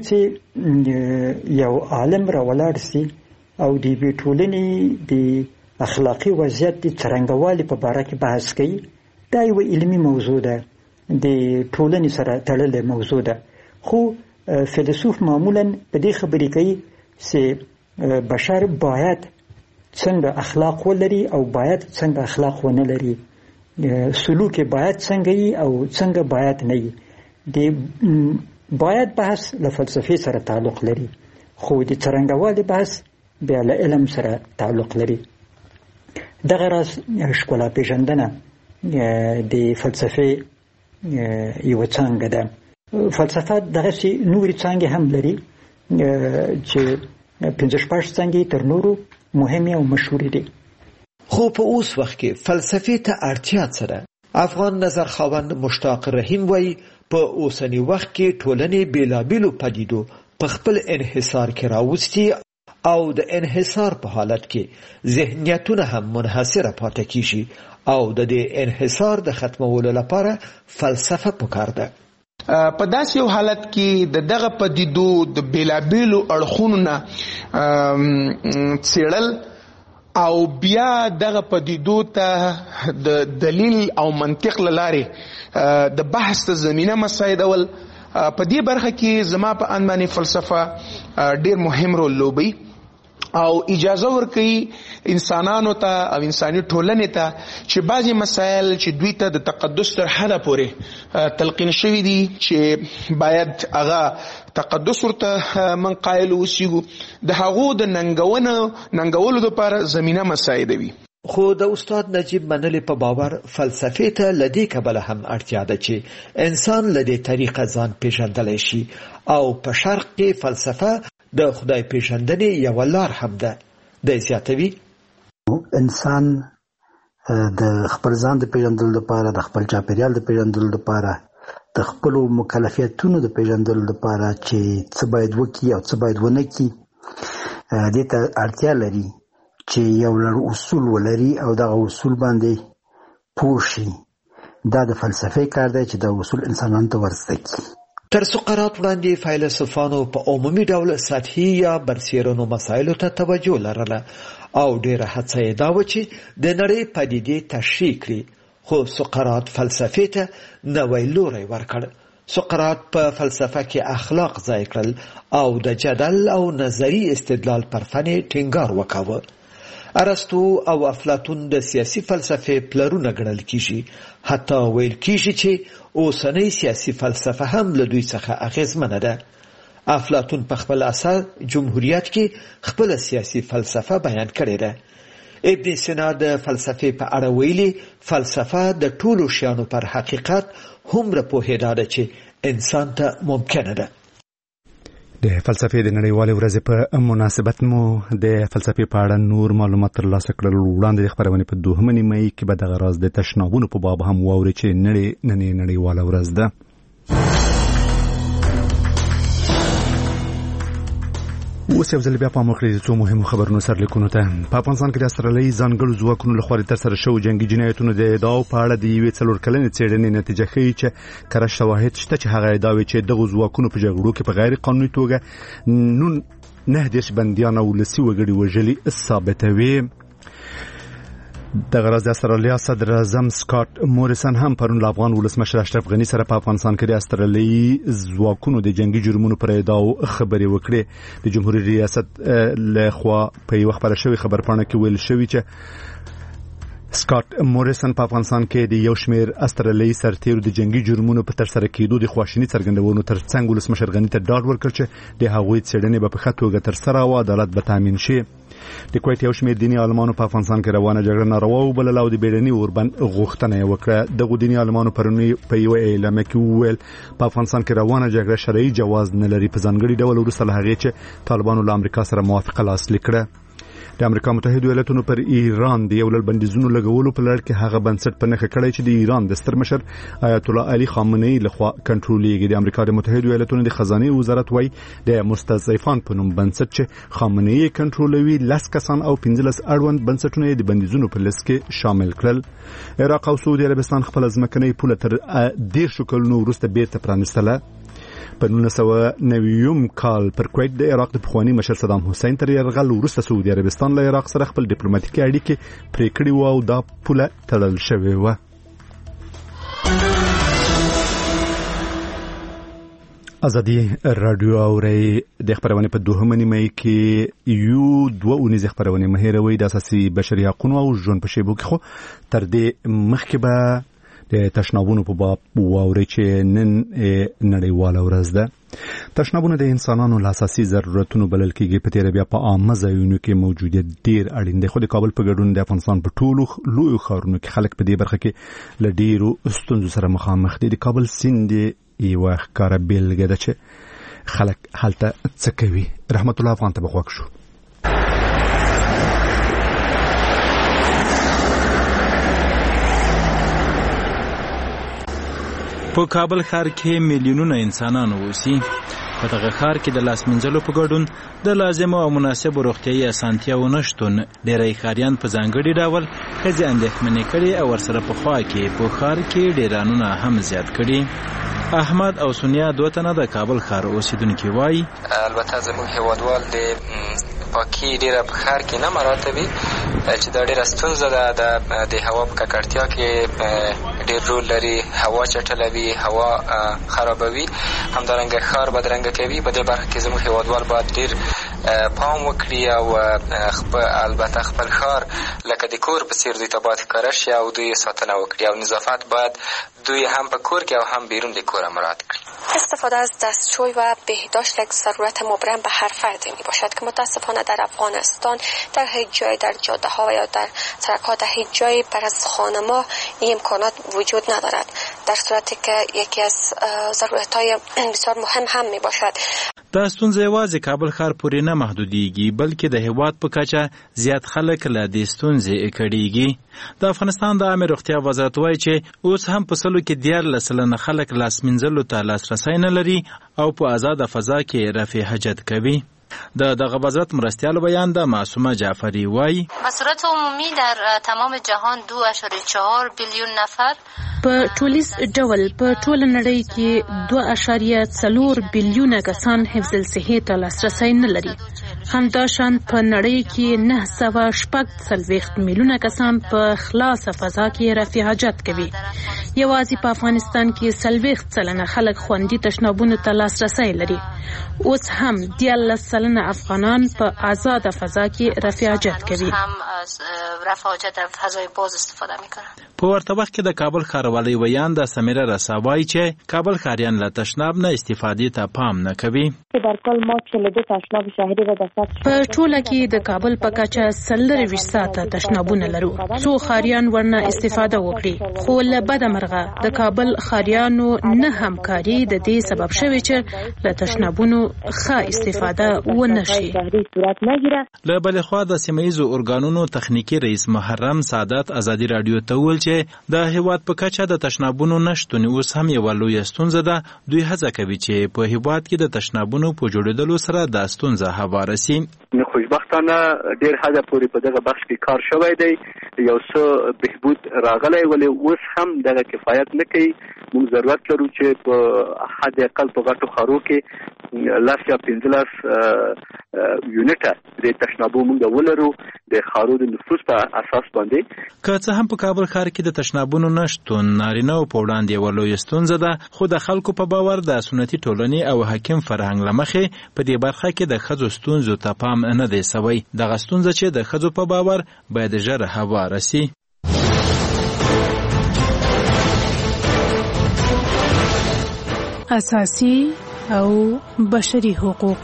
چې یو عالم راولاړ سي او د یوې ټولنې د اخلاقي وضعیت د څرنګوالي په باره کې بحث کوي، دا یوه علمي موضوع ده، د ټولنې سره تړلې موضوع ده. خو فیلسوف معمولا په دې خبرې کوي چې بشر باید څنګه اخلاق ولري او باید څنګه اخلاق ونه لري، سلوک باید څنګه وي او څنګه باید نه وي. د باید بحث له فلسفې سره تعلق لري، خو د څرنګوالي بحث بیا له علم سره تعلق لري. دغه راز ښکلا پېژندنه د فلسفې یوه څانګه ده. فلسفه دغسې نورې څانګې هم لري چې 5-6 څانګې تر نورو مهمې او مشهورې دي. خو په اوس وخت کې فلسفې ته اړتیا څه ده؟ افغان نظر خاوند مشتاق رحیم وایي په اوسني وخت کې ټولنې بیلابیلو پدیدو په خپل انحصار کې راوستي او د انحصار په حالت کې ذهنیتونه هم منحصره پاتې کیږي او د دې انحصار د ختمولو لپاره فلسفه پکار ده. په داسې یو حالت کې د دغه پدیدو د بیلابیلو اړخونو نه څېړل او بیا دغه پدیدو ته د دلیل او منطق له لارې د بحث ته زمینه مساعدول، په دې برخه کې زما په اند باندې فلسفه ډیر مهم رول لوبوي او اجازه ورکوي انسانانو ته او انساني ټولنې ته چې بعضې مسایل چې دوی ته د تقدس تر حده پورې تلقین شوي دي چې باید هغه تقدس ورته من قایل اوسیږو، د هغو د ننګولو دپاره زمینه مساعدوي. خو د استاد نجیب منلي په باور فلسفې ته له دې کبله هم اړتیا ده چې انسان له دې طریقه ځان پیژندلی شي او په شرق کې فلسفه د خدای پیژندنې یوه لار هم ده. دی زیاتوي انسان د خپل ځان د پیژندلو لپاره، د خپل چاپیریال د پیژندلو لپاره، د خپلو مکلفیتونو د پیژندلو لپاره چې څه باید وکړي او څه باید ونه کړي، دې ته اړتیا لري چې یو لړ اصول ولري او دغه اصول باندې پوه شي. دا د فلسفې کار دی چې دا اصول انسانانو ته ورزده کړي. تر سقراط وړاندې فیلسوفانو په عمومي ډول سطحي یا برسېرنو مسایلو ته توجه لرله او ډېره هڅه یې دا وه چې د نړۍ پدیدې تشریح کړي. خو سقراط فلسفې ته نوی لوری ورکړ. سقراط په فلسفه کې اخلاق ځای کړل او د جدل او نظري استدلال پر فن ټینګار وکاوه. ارسطو او افلاطون د سیاسي فلسفې پلرونه ګڼل کیږي. حتی ویل کیږي چې اوسنۍ سیاسي فلسفه هم له دوی څخه اغیزمنه ده. افلاطون په خپل اثر جمهوریت کې خپل سیاسي فلسفه بیان کړې ده. ابن سینا د فلسفې په اړه ویلي فلسفه د ټولو شیانو پر حقیقت هومره پوهېدا ده چې انسان ته ممکنه ده. د فلسفې د نړیوالې ورځې په مناسبت مو د فلسفې په اړه نور معلومات ترلاسه کړل. وړاندې د خپرونې په 2 مې کې به دغه راز د تشنابونو په باب هم واوري چې نړیواله ورځ ده. اوس یو ځل بیا پام وکړئ د څو مهمو خبرونو سرلیکونو ته. په افغانستان کې د استرالیایي ځانګړو ځواکونو لخوا ترسره شوي جنګي جنایتونو د ادعاو په اړه د یوې 4 کلنې څېړنې نتیجه ښیي چې کره شواهد شته چې هغه ادعاوې چې دغو ځواکونو په جګړو کې په غیر قانوني توګه 9 بندیان او ولسي وګړي وژلي ثابتوي. د غرض استرالیا صدر اعظم سکاټ موریسن هم پرون افغان ولسمشر اشرف غنی سره په افغانستان کې د استرالیایي ځواکونو د جنگي جرمونو پر ادعاو خبرې وکړې. د جمهوریت ریاست له خوا په یو خبره شوی خبرپاڼه کې ویل شوی چې سکاټ موریسن په افغانستان کې د یو شمېر استرالیایي سرتیرو د جنگي جرمونو په ترسره کېدو د خواشینی څرګندونو ترڅنګ ولسمشر غنی ته ډاډ ورکړ چې د هغوی څېړنې به په ښه توګه ترسره او عدالت به تامین شي. د کویت یو شمېر دیني عالمانو په افغانستان کې روانه جګړه ناروا وبلله او د بیړني اوربند غوښتنه یې وکړه. دغو دیني عالمانو پرون په یو اعلامیه کې وویل په افغانستان کې روانه جګړه شرعي جواز نه لري، په ځانګړي ډول وروسته له هغې چې طالبانو له امریکا سره موافقه لاسلیک کړه. د امریکا متحده ایالاتونو پر ایران د یو لړ بندیزونو لګولو په لړ کې هغه بنسټ په نښه کړی چې د ایران د ستر مشر آیت الله علي خامنه‌ای لخوا کنټرولېږي. د امریکا د متحده ایالاتونو د خزانه وزارت وايي د مستضعفان په نوم بنسټ چې خامنه‌ای کنټرولوي 10 کسان او 15 اړوند بنسټونه د بندیزونو په لیست کې شامل کړل. عراق او سعودي عربستان خپل ځمکنۍ پوله تر 10 کلونو وروسته بیرته پرانستله. په 1990 کال پر کویت د عراق د پخوانی مشر صدام حسین تر یرغل وروسته سعودي عربستان له عراق سره خپل ډیپلوماټیکي اړیکې پرې کړې وو او دا پوله تړل شوې وه. ازادي رادیو اوري د خبرونه په 2 مې کې یو 2 اونیزه خبرونه مهیروي د اساسي بشري حقوقو او ژوند په شیبو کې خو تر دې مخکې به د تشنابونو په باب واوري چې نن نړیواله ورځ ده. تشنابونه د انسانانو له اساسي ضرورتونو بلل کېږي. په تیر بیا په عامه ځایونو کې موجودیت ډیر اړین دی، خو د کابل په ګډون د افغانستان په ټولو لویو ښارونو کې خلک په دې برخه کې له ډیرو ستونزو سره مخامخ دي. د کابل سیند یو ښکاره بیلګه ده چې خلک هلته څه کوي. رحمت الله افغان ته بخښ شو. په کابل ښار کې میلیونونه انسانان اوسي. په دغه ښار کې د لاس مینځلو په ګډون د لازمو او مناسبو روغتیايي اسانتیاوو نشتون ډېری ښاریان په ځانګړي ډول ښځې اندېښمنې کړي او ورسره په خوا کې په ښار کې ډېرانونه هم زیات کړي. احمد او سونیا 2 تنه د کابل ښار اوسیدونکي وایي البته زموږ هیوادوال د پاکي ډیره په ښار کې نه مراتبي چې دا ډیره ستونزه ده. د هوا په ککړتیا کې ډیر رول لري، هوا چټلوي، هوا خرابوي، همدارنګه ښار بدرنګه کوي. په دې برخه کې زموږ هیوادوال باید ډیر پام وکړي او البته خپل ښار لکه د کور په څیر دوی ته باید ښکاره شي او دوی ساتنه وکړي او نظافت باید دوی هم په کور کې او هم بیرون د کور مراعات کړي. استفاده از دستشوی و بهداشت یک ضرورت مبرم به هر فرد می باشد که متاسفانه در افغانستان در هیچ جای در جاده ها و یا در سرک ها در هیچ جای بر از خانه‌ها این امکانات وجود ندارد، در صورتی که یکی از ضرورت های بسیار مهم هم می باشد. دا ستونزه یوازې کابل ښار پورې نه محدودیږي بلکې د هیواد په کچه زیات خلک له دې ستونزې کړيږي. د افغانستان د عامه روغتیا وزارت وایي چې اوس هم په سلو کې 14% خلک لاس مینځلو ته لاسرسی نه لري او په آزاده فضا کې رفع حاجت کوي. دغه وزارت مرستیال بیان ده معصومه جعفری وایي به صورت عمومی در تمام جهان 2.4 بیلیون نفر په ټولیز ډول په ټوله نړۍ کې 2.4 بیلیونه کسان حفظ الصحې ته لاسرسی نه لري. همداشان په نړۍ کې 940 میلیونه کسان په خلاصه فضا کې رفع حاجت کوي. یوازې په افغانستان کې 40% خلک خوندي تشنابونو ته لاسرسی لري. اوس هم 13% افغانان په آزاده فضا کې رفع حاجت کوي. هم از رفع حاجت در فضای باز استفاده میکنن. په ورته وخت کې د کابل ښاروالۍ ویانده سمیره رساوای چې کابل ښاریان له تشناب نه استفادې ته پام نه کوي. در کل ما 42 تشناب شهری را در سطح په ټوله کې د کابل په کچه 40 ساعته تشنابونه لرو. څو ښاریان ورنه استفاده وکړي، خو له بده مرغه د کابل ښاریانو نه همکاري د دې سبب شوی چې له تشنابونو ښه استفاده ونه شي. له بلې خوا د سیمه‌ییزو ارګانونو تخنیکي رئیس محرم سعادت ازادي رادیو ته وویل چې د هیواد په کچه د تشنابونو نشتون اوس هم یوه لویه ستونزه ده. دوی هڅه کوي چې په هیواد کې د تشنابونو په جوړېدلو سره دا ستونزه هواره سي. خوشبختانه ډېر حده پورې په دغه بخش کې کار شوی دی، یو څه بهبود راغلی، ولې اوس هم دغه کفایت نه کوي. موږ ضرورت لرو چې په حد اقل په غټو ښارو کې 10 یا 15 یونټه د تشنابو موږ ولرو د ښارو د نفوس په اساس باندې. که څه هم په کابل ښار کې د تشنابونو نشتون نارینه‌و په وړاندې یوه لویه ستونزه ده، خو د خلکو په باور د سنتي ټولنې او حاکم فرهنګ له مخې په دې برخه کې د ښځو ستونزو ته پام نه دی سوی. دغه ستونزه چې د ښځو په باور باید ژر هواره سي. اساسي او بشري حقوق.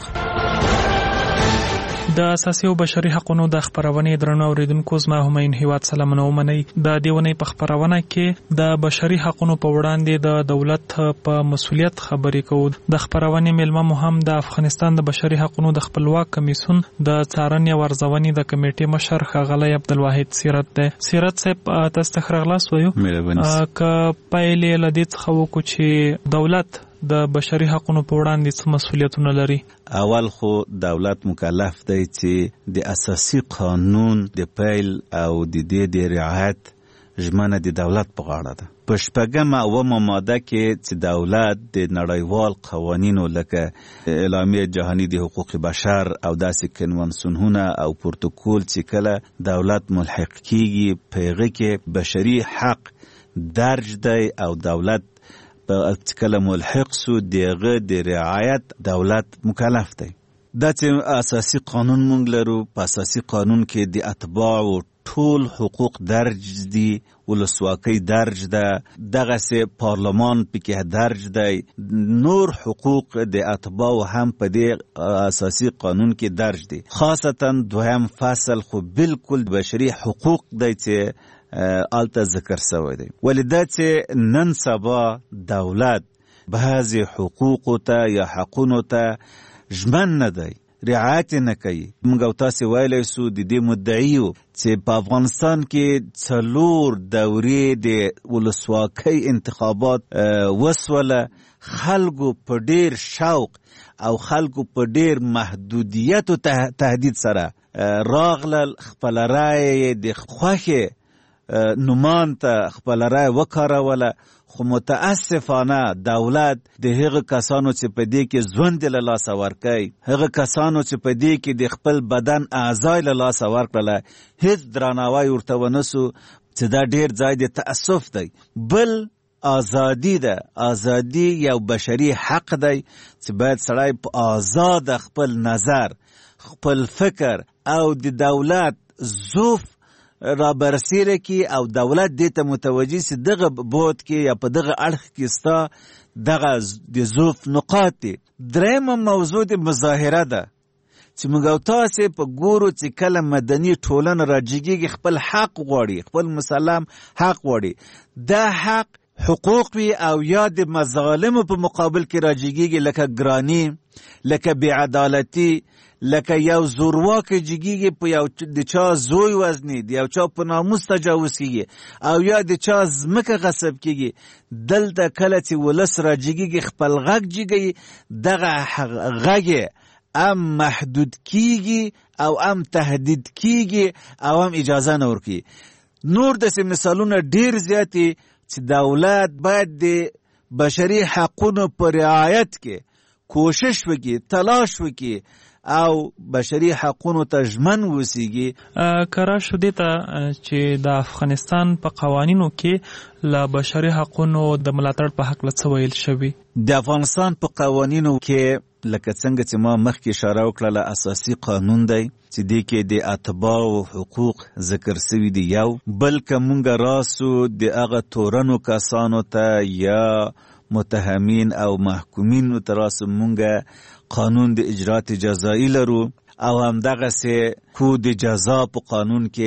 د اساسي او بشري حقوقو د خبرونې درنو اوریدونکو زما هماین هیواد سلامونه ومني. د دیونې په خبرونه کې د بشري حقوقو په وړاندې د دولت په مسولیت خبرې کوو. د خبرونې ملما مهم د افغانستان د بشري حقوقو د خپلواک کمیسیون د څارنې او ارزونې د کمیټې مشر ښاغلی عبدالواحد سیرت دی. سیرت صاحب تاسو ته خلاص وایو که پایلې لدې څخه وکړو چې دولت د بشري حقوقو په وړاندې څه مسولیتونه لري. اول خو دولت مکلف دی چې د اساسي قانون د پیل او د دې د رعایت ژمنه د دولت په غاړه ده. په 8 ماده کې چې دولت د نړیوال قوانینو لکه اعلامیه جهانی د حقوق بشر او داسې کنوانسیونونه او پروتوکول چې کله دولت ملحق کیږي په هغه کې بشري حق درج دی او دولت په کله ملحق سو دغه د رعایت دولت مکلف دی. دا چې اساسي قانون مونږ لرو، په اساسي قانون کې د اتباعو ټول حقوق درج دي، ولسواکۍ درج ده، دغه سه پارلمان پکې درج دی، نور حقوق د اتباعو هم په دې اساسي قانون کې درج دي. خاصتا دویم فصل خو بالکل بشري حقوق دی چې آلته ذکر سوی دی. ولی دا چې نن سبا دولت بعضی حقوقو ته یا حقونو ته ژمن نه دی، رعایت نه کوي. موږ او تاسو ویلی سو د دې مدعیو چې په افغانستان کې 4 دورې د ولسواکۍ انتخابات وسوله، خلکو په ډیر شوق او خلکو په ډیر محدودیت او تهدید سره راغلل خپل رای د خوښه نومان ته خپل رای وکاروله. خو متاسفانه دولت د هغه کسانو چې په دې کې ژوند له لاسه ورکوي، هغه کسانو چې په دې کې د خپل بدن اعضای له لاسه ورکړله، هیڅ درناوی ورته ونسو، چې دا ډیر ځای د تاسف دی. بل ازادي ده، ازادي یو بشري حق دی چې باید سړی په آزاد خپل نظر، خپل فکر او د دولت ظروف را برسیره کی او دولت دیتا متوجه سی دغه بود کی یا په دغه اړخ کې ستا دغه د ظروف نقاط دي. درېم موضوع د مظاهره ده چې موږ تاسو په ګورو چې کله مدني ټولنه راجګي خپل حق غواړي، خپل مسلم حق غواړي، دا حق حقوق وی او یا د مظالم په مقابل کې راجګي لکه ګرانی، لکه بی‌عدالتي، لکه یو زورواک جګیږي په یو د چا زوی وزنی، د یو چا په ناموس تجاوز کیږي او یا د چا ځمکه غصب کیږي. دلته کله چې ولس راجګي خپل غږ جګي، دغه غږ ام محدود کیږي او ام تهدید کیږي او ام اجازه نه ورکي. نور داسې مثالونه ډیر زیاتې چې دولت باید د بشري حقونو په رعایت کې کوشش وکړي، تلاش وکړي او بشري حقونو ته ژمن وسیږي. کرا شو دیتا چې د افغانستان په قوانینو کې لا بشري حقونو د ملاتړ په حق لڅ ویل شوی. د افغانستان په قوانینو کې لکه څنګه چې ما مخکې اشاره وکړه اساسي قانون دی چې دې کې د اتباع او حقوق ذکر شوي دي یو، بلکې مونږ راسو د هغه تورنو کسانو ته یا متهمین او محکومین ته راسو مونږ قانون د اجرات جزایی لرو او همدغسې کود جزا په قانون کې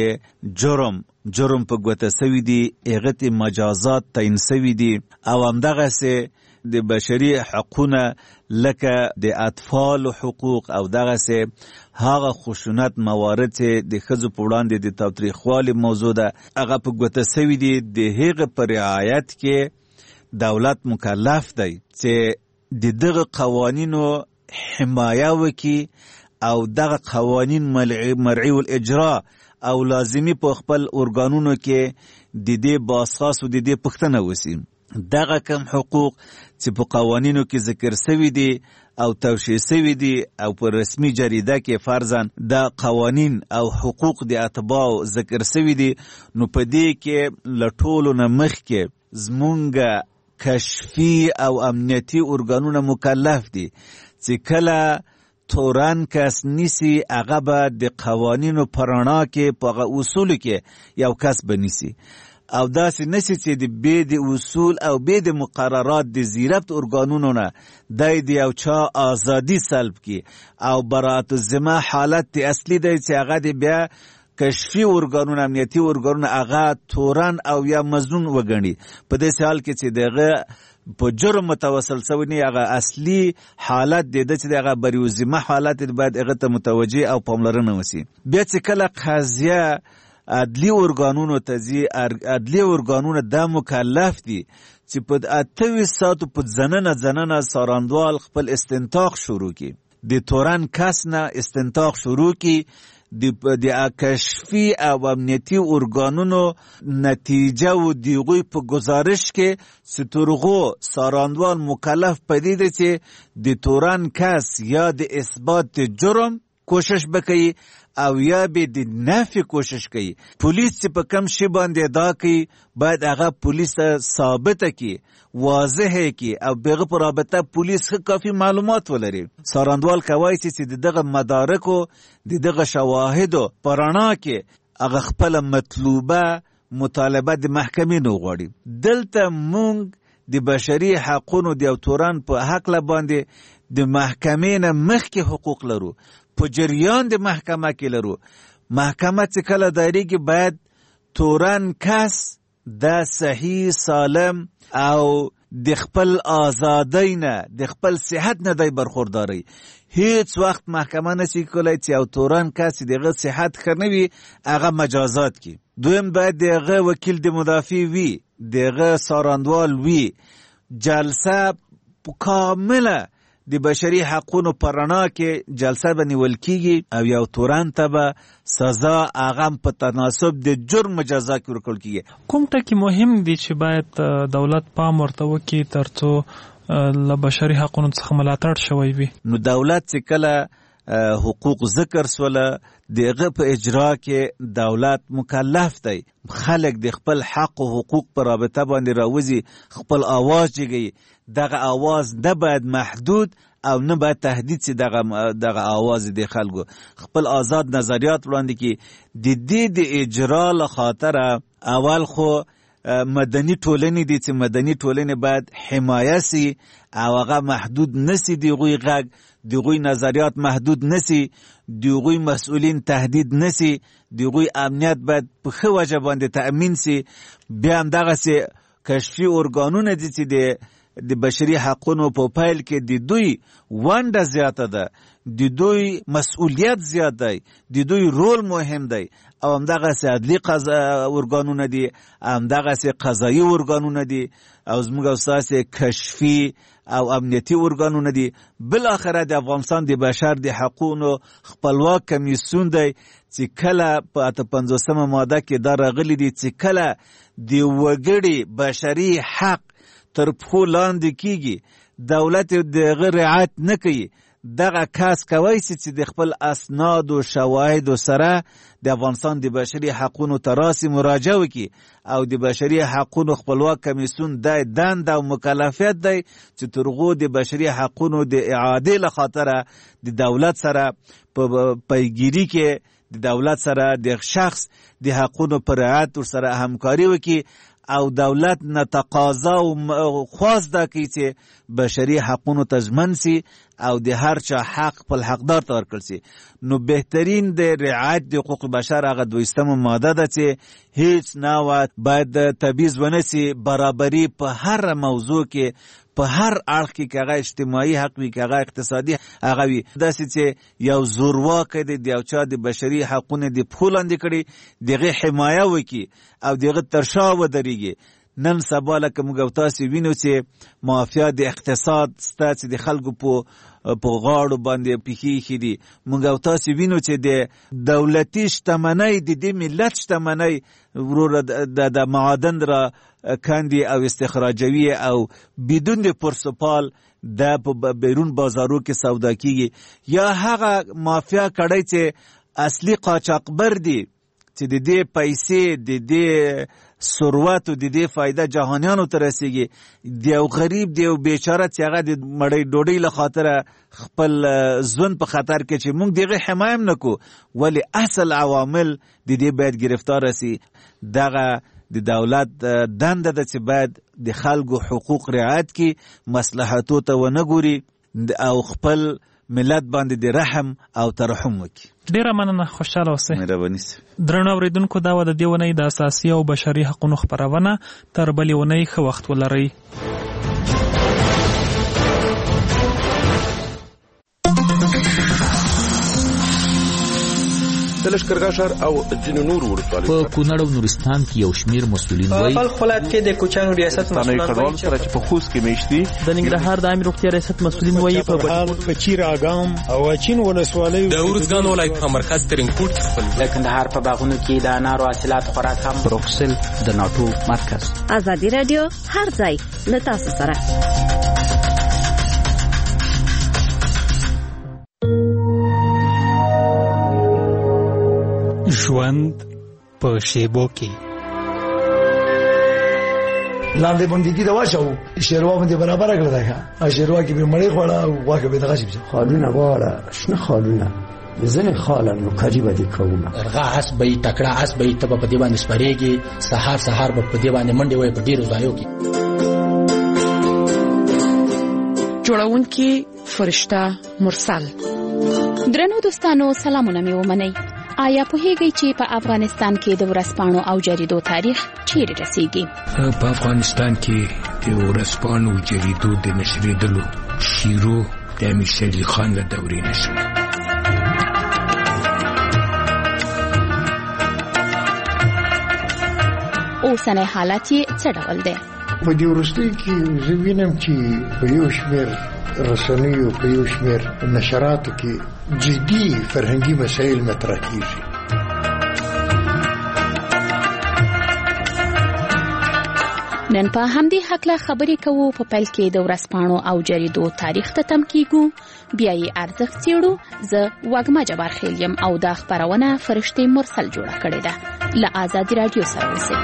جرم په ګوته سوي دي، هغه ته مجازات تعیین سوي دي او همدغسې د بشري حقونه لکه د اطفال حقوق او دغسې هغه خشونت موارد چې د ښځو په وړاندې د تاوتریخوالي موضوع ده هغه په ګوته سوي دي. د هغه په رعایت کې دولت مکلف دی چې د دغه قوانینو حمایه وکړي او دغه قوانین مرعی الاجرا او لازمی په خپل ارګانونو کې د دې باساس او د دې پښتنه وسی. دغه کم حقوق چې په قوانینو کې ذکر شوي دي او توشیح شوي دي او په رسمي جریده کې فرضاً د قوانین او حقوق د اتباع ذکر شوي دي، نو په دې کې له ټولو نه مخکې زمونږ کشفي او امنیتي ارګانونه مکلف دي چې کله تورن کس نیسی هغه به د قوانینو په رڼا کې په اصولو کې یو کس به نیسی او داسې نشي چې د بې د اصول او بې د مقررات د زیربط ارګانونو نه د یو چا ازادي سلب کی او برات الذمه حالت اصلي دی چې هغه د بیا کشفي ارګانونه امنیتي ارګانونه هغه تورن او یا مظنون وګڼي. په دې حال کې چې دغه په جرم متوسل سوی نه هغه اصلي حالت د چې هغه بریو ذمه حالت باید هغه ته متوجه او پاملرنه وسی. بیا چې کله قضیه عدلی ارګانونو ته ځي، عدلی ارګانونه دا مکلف دي چې په 28 ساعتو په ځننه ساراندوال خپل استنتاق شروع کړي، د تورن کس نه استنتاق شروع کړي، د کشفي او امنیتي ارګانونو نتیجه و دیغوی په گزارش کې سترغو ساراندوال مکلف پدې دي چې د تورن کس یا د اثبات جرم کوشش وکړي او یا به د نفي کوشش کوي. پولیس چې په کم شی باندې ادعا کوي باید هغه پولیس ثابت کړي، واضح کړي او بغه پر رابطه پولیس کافي معلومات ولري. ساراندوال کوي چې دغه مدارکو دغه شواهدو پرانا کې هغه خپل مطلوبه مطالبه د محکمې نو غواړي. دلته مونږ د بشري حقوقو د تورن په حق باندې د محکمې نه مخکې حقوق لرو، په جریان د محکمه کې لرو. محکمه چې کله دایریږي باید تورن کس د صحیح سالم او د خپل آزادۍ نه د خپل صحت نه دی برخورداري. هیڅ وخت محکمه نشي کولای چې او تورن کس دغه صحت خرنوي هغه مجازات کی. دویم باید دغه وکیل د مدافع وي، دغه ساراندوال وي. جلسه کامله د بشري حقوقو پرانا کې جلسه بنول کیږي او یو تورن ته به سزا هغه په تناسب د جرم جزا کې ورکول کیږي. کوم ټکی مهم دي چې باید دولت پام ورته وکړي ترڅو له بشري حقوقو څخه ملاتړ شوی وي؟ نو دولت چې کله حقوق ذکر سوله دغه په اجرا کې دولت مکلف دی خلک د خپل حق او حقوق پر رابطه باندې راوځي، خپل आवाज جګي. دغه आवाज نه باید محدود او نه باید تهدید سي. دغه आवाज د خلکو خپل آزاد نظریات وړاندې کی. د دې د اجرا له خاطر اول خو مدني ټولنې دي چې مدني ټولنې باید حمایه سي او هغه محدود نسی، دغوی غږ دغوی نظریات محدود نسی، دغوی مسئولین تهدید نسی، دغوی امنیت باید په ښه وجه باندې تأمین سي. بیا هم دغسې کشفي ارګانونه دي چې د بشري حقوقو په پیل کې د دوی ونډه زیاته ده، د دوی مسؤلیت زیات دی، د دوی رول مهم دی او همدغسې عدلي ارګانونه دي، همدغسې قضایي ارګانونه دي او زموږ ستاسې کشفي او امنیتي ارګانونه دي. بالاخره د افغانستان د بشر د حقوقو خپلواک کمیسیون دی چې کله په 58 ماده کې دا راغلي دي چې کله د وګړي بشري حق تر پښو لاندې کیږي، دولت دغه رعایت نه کوي، دغه کس کوي چې د خپل اسناد او شواهد سره د افغانستان د بشري حقوقو تراسي مراجعه وکړي او د بشري حقوقو خپلواک کمیسیون د دند او مکلفیت دی چې ترغو د بشري حقوقو د اعاده لخاطر د دولت سره په پیګیری کې د دولت سره د شخص د حقوقو پر رعایت سره همکاري وکړي او دولت نه تقاضا او خواست ده چې بشري حقوقو تضمن سي او د هر چا حق په حقدار ته ورکړل سي. نو بهترین د رعایت د حقوق بشر هغه 20 ماده ده چې هیڅ نه باید تبعیض ونسي، برابري په هر موضوع کې په هر اړخ کې هغه اجتماعي حق وي، هغه اقتصادي هغه وي، داسې چې یو زورواکه د یو چا د بشري حقوقو د پولاند کړي دغه حمایه وکي او دغه ترشا ودرېږي. نن سبا لکه موږ تاسو وینو چې مافیا د اقتصاد ستاسو د خلکو په غاړو باندې پیخي دي. موږ تاسو وینو چې د دولتي شتمنۍ د ملت شتمنۍ ورور د معادن را کاندي او استخراجوي او بدون د پرسپال د بیرون بازارو کې سودا کیږي، یا هغه مافیا کړي چې اصلي قاچاقبر دي چې د دې پیسې د دې ثروت او د دې فائدہ جهانیانو ته رسیږي. د یو غریب د یو بیچاره چې هغه د مړی ډوډۍ له خاطر خپل ژوند په خطر کې چې موږ دغه حمایم نکو، ولی اصل عوامل د دې باید گرفتار شي. دغه د دولت دنده ده چې باید د خلکو حقوق رعایت کی، مصلحتو ته ونه ګوري او خپل ملت باندې د رحم او ترحم وکړي. ډیره مننه، خوشاله اوسئ. مهرباني سه. درنو اوریدونکو، دا و د دې ونې د اساسي او بشري حقوقو خبرونه. تر بلې ونې ښه وخت ولرئ. د لښکرګاه او ځینو نور ولسوالیو په کونړ او نورستان کې یو شمیر مسؤلین وایي په خپلات کې د کوچانو ریاست مسؤلین وایي چې په خوست کې میشتي د ننګرهار د عامه روغتیا ریاست مسؤلین وایي په چیر اګام او چین ولسوالیو د ورزګان ولایت په مرکز ترینکوټ خپل د کندهار په باغونو کې د انارو حاصلات خوراک هم بروکسل د ناتو مرکز. ازادي رادیو هر ځای له تاسو سره. ژوند په شیبو کې لاندې باندې دا واچو شیروا باندې برابر کړل دا شیروا کې به مړی خوړه او واګه به دغه شي خالونه واړه شنه خالونه ځنه خالن نو کاری به کوم ارغه حسبې تکړه حسبې ته په دې باندې سپریږي سحر په دې باندې منډي وای په ډیرو ځایو کې جوړونکي فرشته مرسل. درنو دوستانو، سلامونه مې ومنئ. آیا پوهیږئ چې په افغانستان کې د ورځپاڼو او جریدو تاریخ چیرې رسیږي؟ په افغانستان کې د ورځپاڼو او جریدو د نشریدلو شروع د امیر شیر علي خان له دورې نه شوه. اوسنی حالت یې څه ډول دی؟ په دې وروستیو کې زه وینم چې په یو شمېر رسنیو په یو شمېر نشراتو کې جدي فرهنګي مسایل مطرح کیږي. نن په همدې حق له خبرې کوو. په پیل کې د ورځپاڼو او جریدو تاریخ ته تم کیږو، بیا یې ارزښت څېړو. زه وږمه جبار خیل یم او دا خبرونه فرشتې مرسل جوړه کړې ده. له ازادي رادیو سره اوسئ.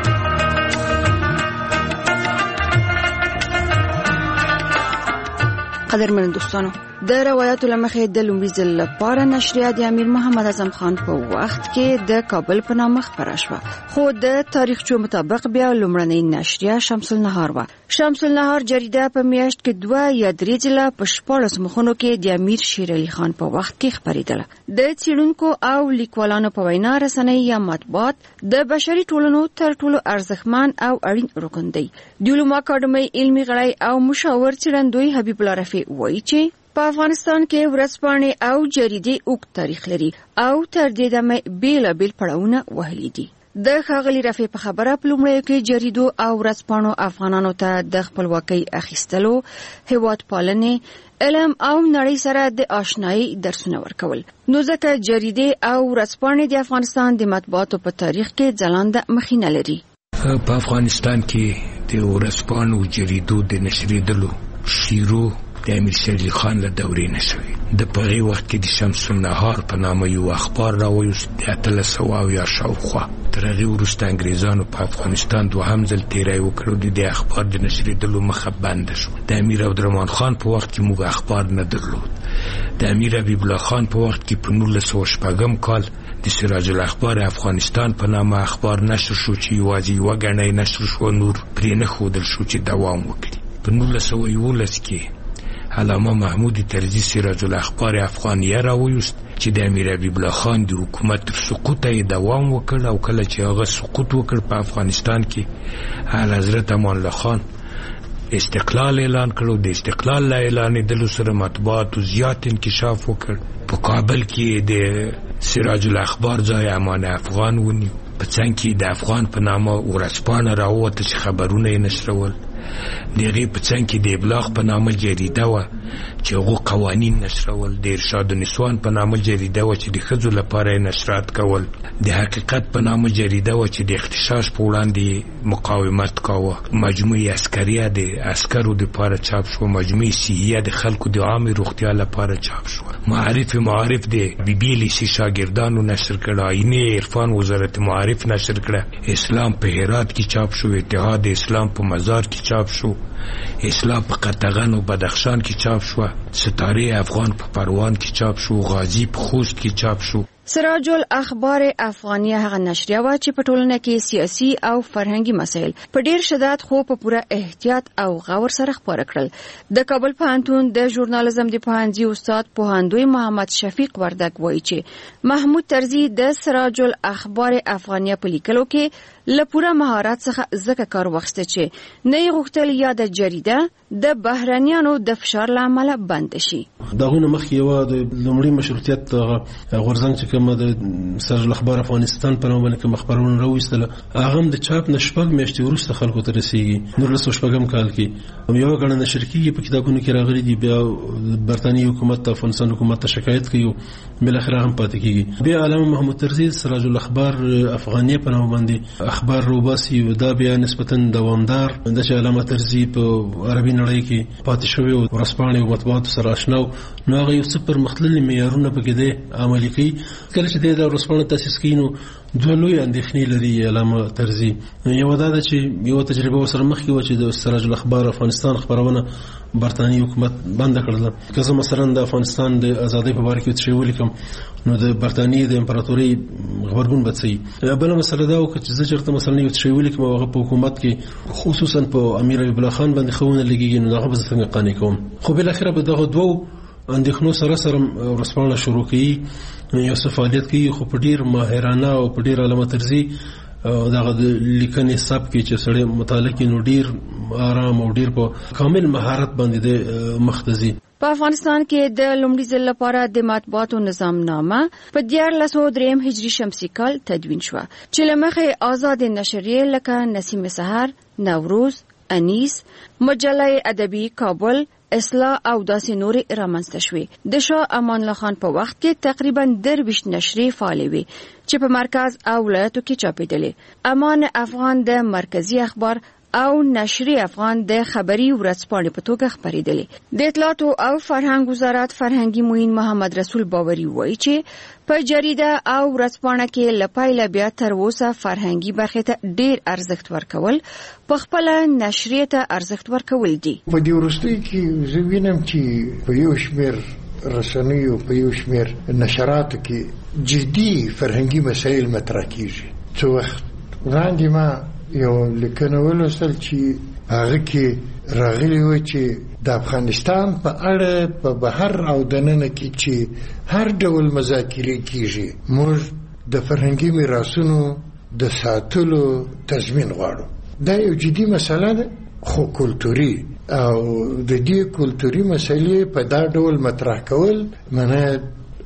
قدرمن دوستانو، د روایتو لمخې د لومړي ځل لپاره نشریه د امیر محمد اعظم خان په وخت کې د کابل په نامه خپره شوه، خو د تاریخچو مطابق بیا لومړنۍ نشریه شمس النهار وه. شمس النهار جریده په میاشت کې 2 یا 3 ځله په 14 مخونو کې د امیر شیر علي خان په وخت کې خپرېدله. د څېړونکو او لیکوالانو په وینا رسنۍ یا مطبوعات د بشري ټولنو تر ټولو ارزښتمن او اړین رکن دی. د علومو اکاډمۍ علمي غړی او مشاور څېړندوی حبیب الله رفیع وایي چې په افغانستان کې ورځپاڼې او جریدې اوږد تاریخ لري او تر دې دمه بیلابیل پړاوونه وهلي دي. د ښاغلي رفیع په خبره په لومړیو کې جریدو او ورځپاڼو افغانانو ته د خپلواکۍ اخیستلو، هیواد پالنې، علم او نړۍ سره د آشنایۍ درسونه ورکول. نو ځکه جریدې او ورځپاڼې د افغانستان د مطبوعاتو په تاریخ کې ځلانده مخینه لري. په افغانستان کې د ورځپاڼو جریدو د نشریدلو شروع د امیر شیر علي خان له دورې نه شوې. د په هغې وخت کې د شمس النهار په نامه یو اخبار راویوست د 1800 شاوخوا. تر هغې وروسته انګریزانو په افغانستان دوهم ځل تیری وکړ. د دې اخبار د نشرېدلو مخه بنده شوه. د امیر عبدالرحمن خان په وخت کې موږ اخبار نه درلود. د امیر حبیب الله خان په وخت کې په 1906 کال د سراج الاخبار افغانستان په نامه اخبار نشر شو چې یوازې یوه ګڼه یې نشر شو، نور پرې نه ښودل شو چې دوام وکړي. په 1911 کې علامه محمود طرزي سراج الاخبار افغانیه راویوست چې د امیر حبیب الله خان د حکومت تر سقوطه یې دوام وکړ، او کله چې هغه سقوط وکړ په افغانستان کې اعلیحضرت امان الله خان استقلال اعلان کړو. د استقلال له اعلانېدلو سره مطبوعاتو زیات انکشاف وکړ. په کابل کې د سراج الاخبار ځای امان افغان ونیو. په څنګ کې د افغان په نامه ورځپاڼه راووته چې خبرونه یې نشرول. د هغې په څنګ کې د ابلاغ په نامه جریده وه چې هغو قوانین نشرول. د ارشاد النسوان په نامه جریده وه چې د ښځو لپاره یې نشرات کول. د حقیقت په نامه جریده وه چې د اغتشاش په وړاندې مقاومت کاوه. مجموعه عسکریه د عسکرو دپاره چاپ شوه. مجموعه صحیه د خلکو د عامې روغتیا لپاره چاپ شوه. معارف د بی بی لیسي شاګردانو نشر کړه. آینه عرفان وزارت معارف نشر کړه. اسلام په هرات کې چاپ شو. اتحاد اسلام په مزار کې چاپ شو. اسلام په قطغن او بدخشان کې چاپ شو. ستاره افغان په پروان کې چاپ شو. غازی په خوست کې چاپ شو. سراج الاخبار افغانیه هغه نشریه وه چې په ټولنه کې سیاسي او فرهنګي مسایل په ډیر شدت خو په پوره احتیاط او غور سره خپاره کړل. د کابل پوهنتون د ژورنالیزم د پوهنځي استاد پوهندوی محمد شفیق وردګ وایي چې محمود طرزي د سراج الاخبار افغانیه په لیکلو کې له پوره مهارت څخه ځکه کار واخیسته چې نه یې غوښتل یا د جریده د بهرنیانو د فشار له امله بند شي. دغه مخکې یو د لومړي مشروطیت غورځنګ چې کومه د سراج الاخبار افغانستان په نامه باندې خبرونه راوېستله، هغه هم د چاپ نه شپږ میاشتې وروسته خلکو ته رسېږي. 1906 کال کې یوه ګڼه نشر کېږي، په کتابونو کې راغلي دي. بیا برطانیې حکومت ته افغانستان حکومت ته شکایت کوي، بالاخره هم پاتې کېږي. بیا علامه محمود طرزي سراج الاخبار افغانیه په نامه باندې اخبار روباسي. دا بیا نسبتا دوامدار د چې علامه طرزي په عربي نړۍ کې پاتې شوی او ورځپاڼې او مطبوعاتو سره آشنا و، نو هغه یو څه پرمختللي معیارونه پکې دی عملي کوي. کله چې د ورځپاڼې تاسیس کوي نو دوه لوی اندېښنې لري علامه طرزي. یو دا ده چې یو تجربه ورسره مخکې وه چې د سراج الاخبار افغانستان خپرونه برطانیې حکومت بنده کړله. که زه مثلا د افغانستان د ازادۍ په باره کې څه ولیکم نو د برطانیې د امپراتورۍ غبرګون به څه وي. بله مسله دا وه چې زه چېرته مثلا یو څه ولیکم او هغه په حکومت کې خصوصا په امیر حبیب الله خان باندې ښه ونه لګېږي نو هغه به زه څنګه قانع کوم. خو بالاخره به دغه دوو اندېښنو سره ورځپاڼه شروع کوي، یو څه فعالیت کوي، خو په ډېر ماهرانه او په ډېر علامه طرزي دغه د لیکنې سبک کې چې سړی مطالعه کوي نو ډېر آرام او ډېر په کامل مهارت باندې د مخ ته ځي. په افغانستان کې د لومړي ځل لپاره د مطبوعاتو نظام نامه په 1403 هجري شمسي کال تدوین شوه چې له مخې آزاد نشریې لکه نسیم سحر، نوروز، انیس، مجله ادبي کابل، اصلاح او داسې نورې رامنځته شوې. د شاه امان الله خان په وخت کې تقریبا 23 نشرې فعالې وې چې په مرکز او ولایتو کې چاپېدلې. امان افغان د مرکزی اخبار او نشری افغان د خبری ورځپاڼې په توګه خبرېدلې. د اطلاعاتو او فرهنګ وزارت فرهنګي معین محمد رسول باوري وایي چې په جریده او ورځپاڼه کې لپایله بیا تر اوسه فرهنګي برخې ته ډېر ارزښت ورکول، په خپل نشریه ته ارزښت ورکول دي. په دې وروستیو کې زه وینم چې په یو شمېر رسنیو په یو شمېر نشراتو کې جدي فرهنګي مسایل مطرح کیږي. څو وخت وړاندې ما یو لیکنه ولوستل چې هغه کې راغلی و چې د افغانستان په اړه په بهر او دننه کې چې هر ډول مذاکرې کیږي، موږ د فرهنګي میراثونو د ساتلو تضمین غواړو. دا یو جدي مسله ده، خو کلتوري او د دې کلتوري مسلې په دا ډول مطرح کول معنی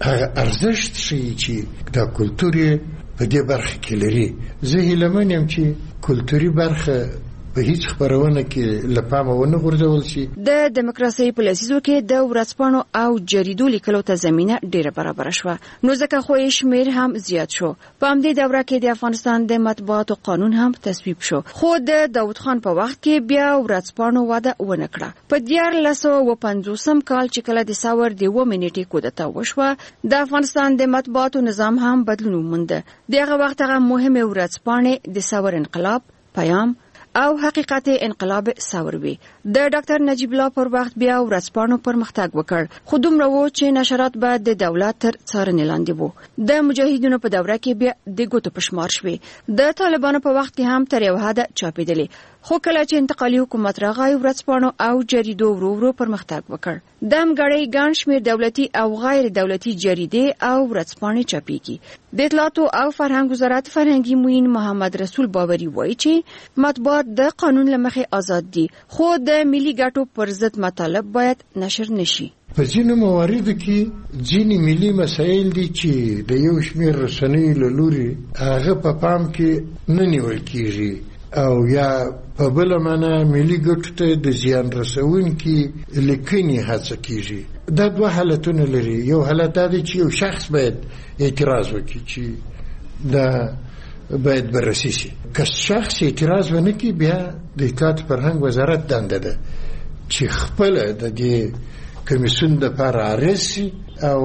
ارزښت شي چې دا کلتوري په دې برخه کې لري. زه هیله من یم چې کلتوري برخه په هیڅ خبرونه کې لپاره ونه غورځول شي. د دیموکراسي په لسیزو کې د ورځپاڼو او جریدو لیکلو ته زمينه ډیره برابر شوه، نو ځکه خو شمیر هم زیات شو. په همدې دوره کې د افغانستان د مطبوعاتو قانون هم تصویب شو، خو د داود خان په وخت کې بیا ورځپاڼو وده ونه کړه. په 1950 کال چې کله د ساور د 2 منټې کودتا وشوه، د افغانستان د مطبوعاتو نظام هم بدلون وموند. دغه وخت هغه مهمه ورځپاڼې د ساور انقلاب، پیام او حقیقت انقلاب ساوروي. د ډاکټر نجیب الله پر وخت بیا ورځپاڼو پرمختګ وکړ، خو دومره و چې نشرات به د دولت تر څارنې لاندې وو. د مجاهدینو په دوره کې بیا د ګوتو په شمار شوې. د طالبانو په وخت کې هم تر یو حده چاپېدلې، خو کله چې انتقالي حکومت راغی ورځپاڼو او جریدو ورو ورو پرمختګ وکړ. د همګړۍ ګڼ شمېر دولتي او غیر دولتي جریدې او ورځپاڼې چاپېږي. د اطلاعاتو او فرهنګ وزارت فرهنګي معین محمد رسول باوري وایي چې مطبوعات د قانون له مخې آزاد دي، خو د ملي ګټو پر ضد مطالب باید نشر نشي. په ځینو مواردو کې ځینې ملي مسایل دي چې د یو شمېر رسنیو له لوري هغه په پام کې نه نیول کېږي او یا په بل معنا ملي ګټو ته د زیان رسونکي لیکنې هڅه کېږي. دا دوه حالتونه لري. یو حالت دا دی چې یو شخص باید اعتراض وکړي چې دا باید بررسي شي. که شخص اعتراض ونه کړي، بیا د اطلاعات فرهنګ وزارت دنده ده چې خپل د دې کمیسیون لپاره عرض شي او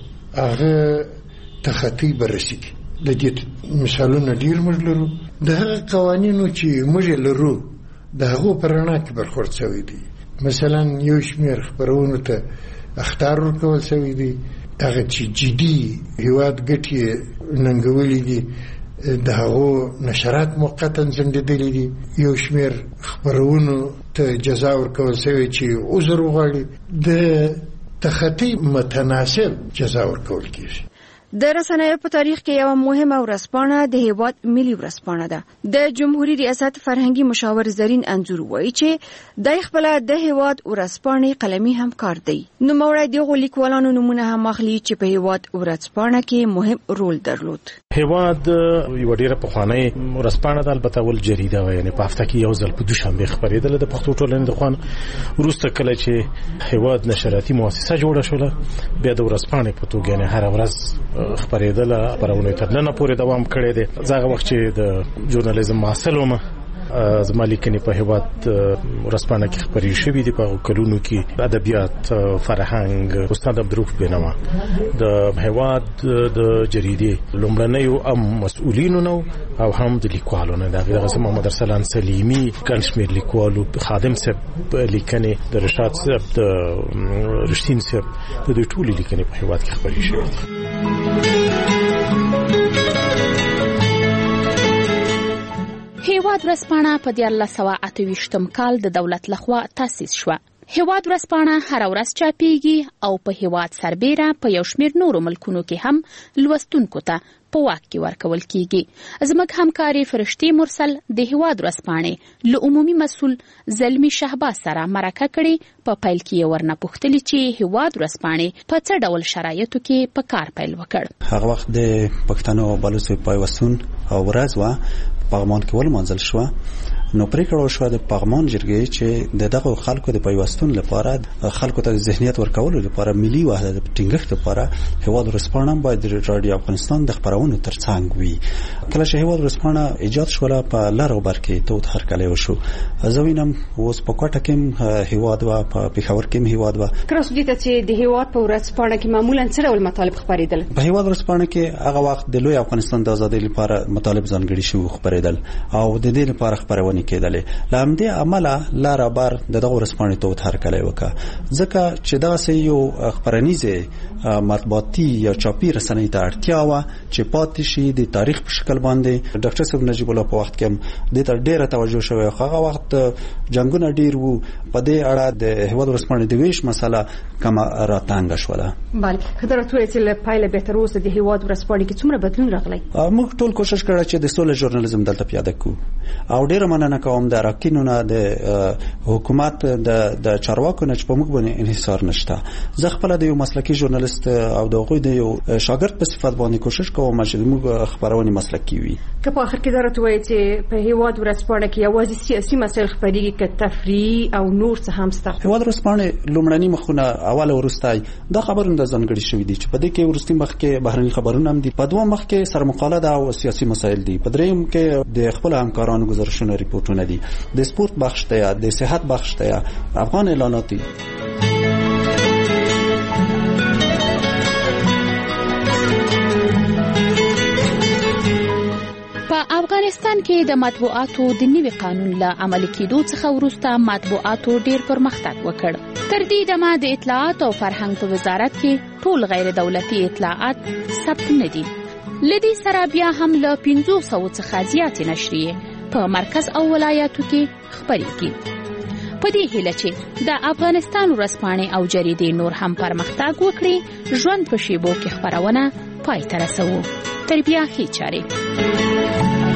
هغه تخطی بررسي کړي. د دې مثالونه ډیر موږ لرو. د هغه قوانینو چې موږ لرو د هغو په رڼا کې برخورد شوی دی. مثلا یو شمېر خپرونو ته اخطار ورکول شوی دی، هغه چې جدي هیواد ګټې ننګولې دي د هغو نشرات موقتا ځنډېدلې دي. یو شمېر خپرونو ته جزا ورکول شوی چې عذر وغواړي. د تخطي متناسب جزا ورکول کېږي. د رسنیو په تاریخ کې یو مهمه ورځپاڼه د هیواد ملي ورځپاڼه ده. د جمهوریت ریاست فرهنګي مشاور زرین انځور وایي چې د خپل د هیواد ورځپاڼې قلمي همکار دی. نو موړی دغه لیکوالانو نمونه هم اخلي چې په هیواد ورځپاڼه کې مهم رول درلود. هیواد یو ډیره پخوانی ورځپاڼه ده، البته ول جریده و، یعنی په هفته کې یو ځل په دوشنبه خبرېدله د پښتو ټولنې د خوان. وروسته کله چې هیواد نشراتي مؤسسه جوړه شوه، بیا د ورځپاڼې په توګه نه هر ورځ خبرېدله، خبرونه تر نن پورې دوام کړی دی. زغه وخت چې د ژورنالیزم محصل وم، زما لیکنې په هیواد ورځپاڼه کې خبرې شوې دي. په کلونو کې ادبیات، فرهنګ، استاد عبدالرؤف بینوا د هیواد د جریدې لومړنیو مسؤلینو نو او هم د لیکوالو نه. دغه محمد ارسلان سلیمی، ګڼ شمېر لیکوالو، خادم صاحب لیکنې، د رشاد صاحب، د رشتین صاحب، د دوی ټولې لیکنې په هیواد کې خبرې شوې دي. هیواد ورځپاڼه په 1928 کال د دولت لخوا تاسیس شوه. هیواد ورځپاڼه هر ورځ چاپیږي او په هیواد سربېره په یو شمېر نورو ملکونو کې هم لوستونکو ته په واک کې ورکول کیږي. زموږ همکاري فرشتي مرسل د هیواد ورځپاڼې له عمومي مسؤل زلمی شهباز سره مرکه کړې. په پیل کې ورنه پوښتلې چې هیواد ورځپاڼې په څه ډول شرایطو کې په کار پیل وکړ. هغه وخت د پښتنو او بلوڅو پیوستون او ورځ و پغمان کې ولمنځل شو. نو پریکړه وشوه د پغمان جرګې چې دغه خلکو د پیوستون لپاره خلکو ته ذهنیت ورکولو لپاره ملي وحدت ټینګښت لپاره هیواد ورځپاڼه باید د رادیو افغانستان د خبرونو ترڅنګ وي. کله چې هیواد ورځپاڼه ایجاد شوه په لار او بر کې توت هرکلی وشو. زه وینم اوس په کوټه کې هیواد و، په پېښور کې هیواد و. تاسو دې ته چې د هیواد په ورځپاڼه کې معمولا څه ډول مطالب خبرېدل؟ په هیواد ورځپاڼه کې هغه وخت د لوی افغانستان د ازادۍ لپاره مطالب ځانګړي شو خبرېدل او د دې لپاره خبرونه کېدلې. لامدې عمله لار بار دغه ورځپاڼې توت هرکلی وکړه، ځکه چې دا سه یو خبرنیزه مطبوعاتي یا چاپی رسنۍ ته اړتیا و چې پاتې شي د تاریخ په شکل باندې. ډاکټر صاحب نجیب الله په وخت کې د ته ډیره توجه شوی. هغه وخت جنگونه ډیر وو، په دې اړه د هیواد ورځپاڼې د ویش مسله کم راتنګ شوله. بله، خبره توې چې له پایله به تر اوسه د هیواد ورځپاڼې کې څومره بدلون راغلی؟ موږ ټول کوشش کړی چې د سولې ژورنالیزم دلته پیاده کړو او ډیره مننه مننه کوم د راکینونه د حکومت د چارواکو نه چې په موږ باندې انحصار نشته. زه خپل د یو مسلکي ژورنالیست او د غوی د یو شاګرد په صفت باندې کوشش کوم چې موږ خبرونه مسلکي وي. که په اخر کې درته وایي چې په هیواد ورځپاڼه کې یوازې سیاسي مسایل خبرېږي که تفریح او نور څه هم شته؟ هیواد ورځپاڼه لومړني مخونه اول وروستای دا خبرونه د ځانګړي شوي دي چې په دې کې ورستي مخ کې بهرني خبرونه هم دي، په دوه مخ کې سرمقاله ده او سیاسي مسایل دي، په دریم کې د خپل همکارانو گزارشونه ریپورتونه دي، د سپورت بخش ته، د صحت بخش ته، افغان اعلانات دي. په افغانستان کې د مطبوعاتو د نوي قانون له عملي کېدو څخه وروسته مطبوعاتو ډېر پرمختګ وکړ. تر دې دمه د اطلاعات او فرهنګ په وزارت کې ټول غیر دولتي اطلاعات ثبت نه دي. لدی سره بیا هم له 500 څخه زیات نشریې په مرکز او ولایاتو کې خبرېږي. په دې هیله چې د افغانستان ورځپاڼې او جریدې نور هم پرمختګ وکړي، ژوند په شیبو کې خبرونه پای ته رسوو. تر بیا ښې چارې.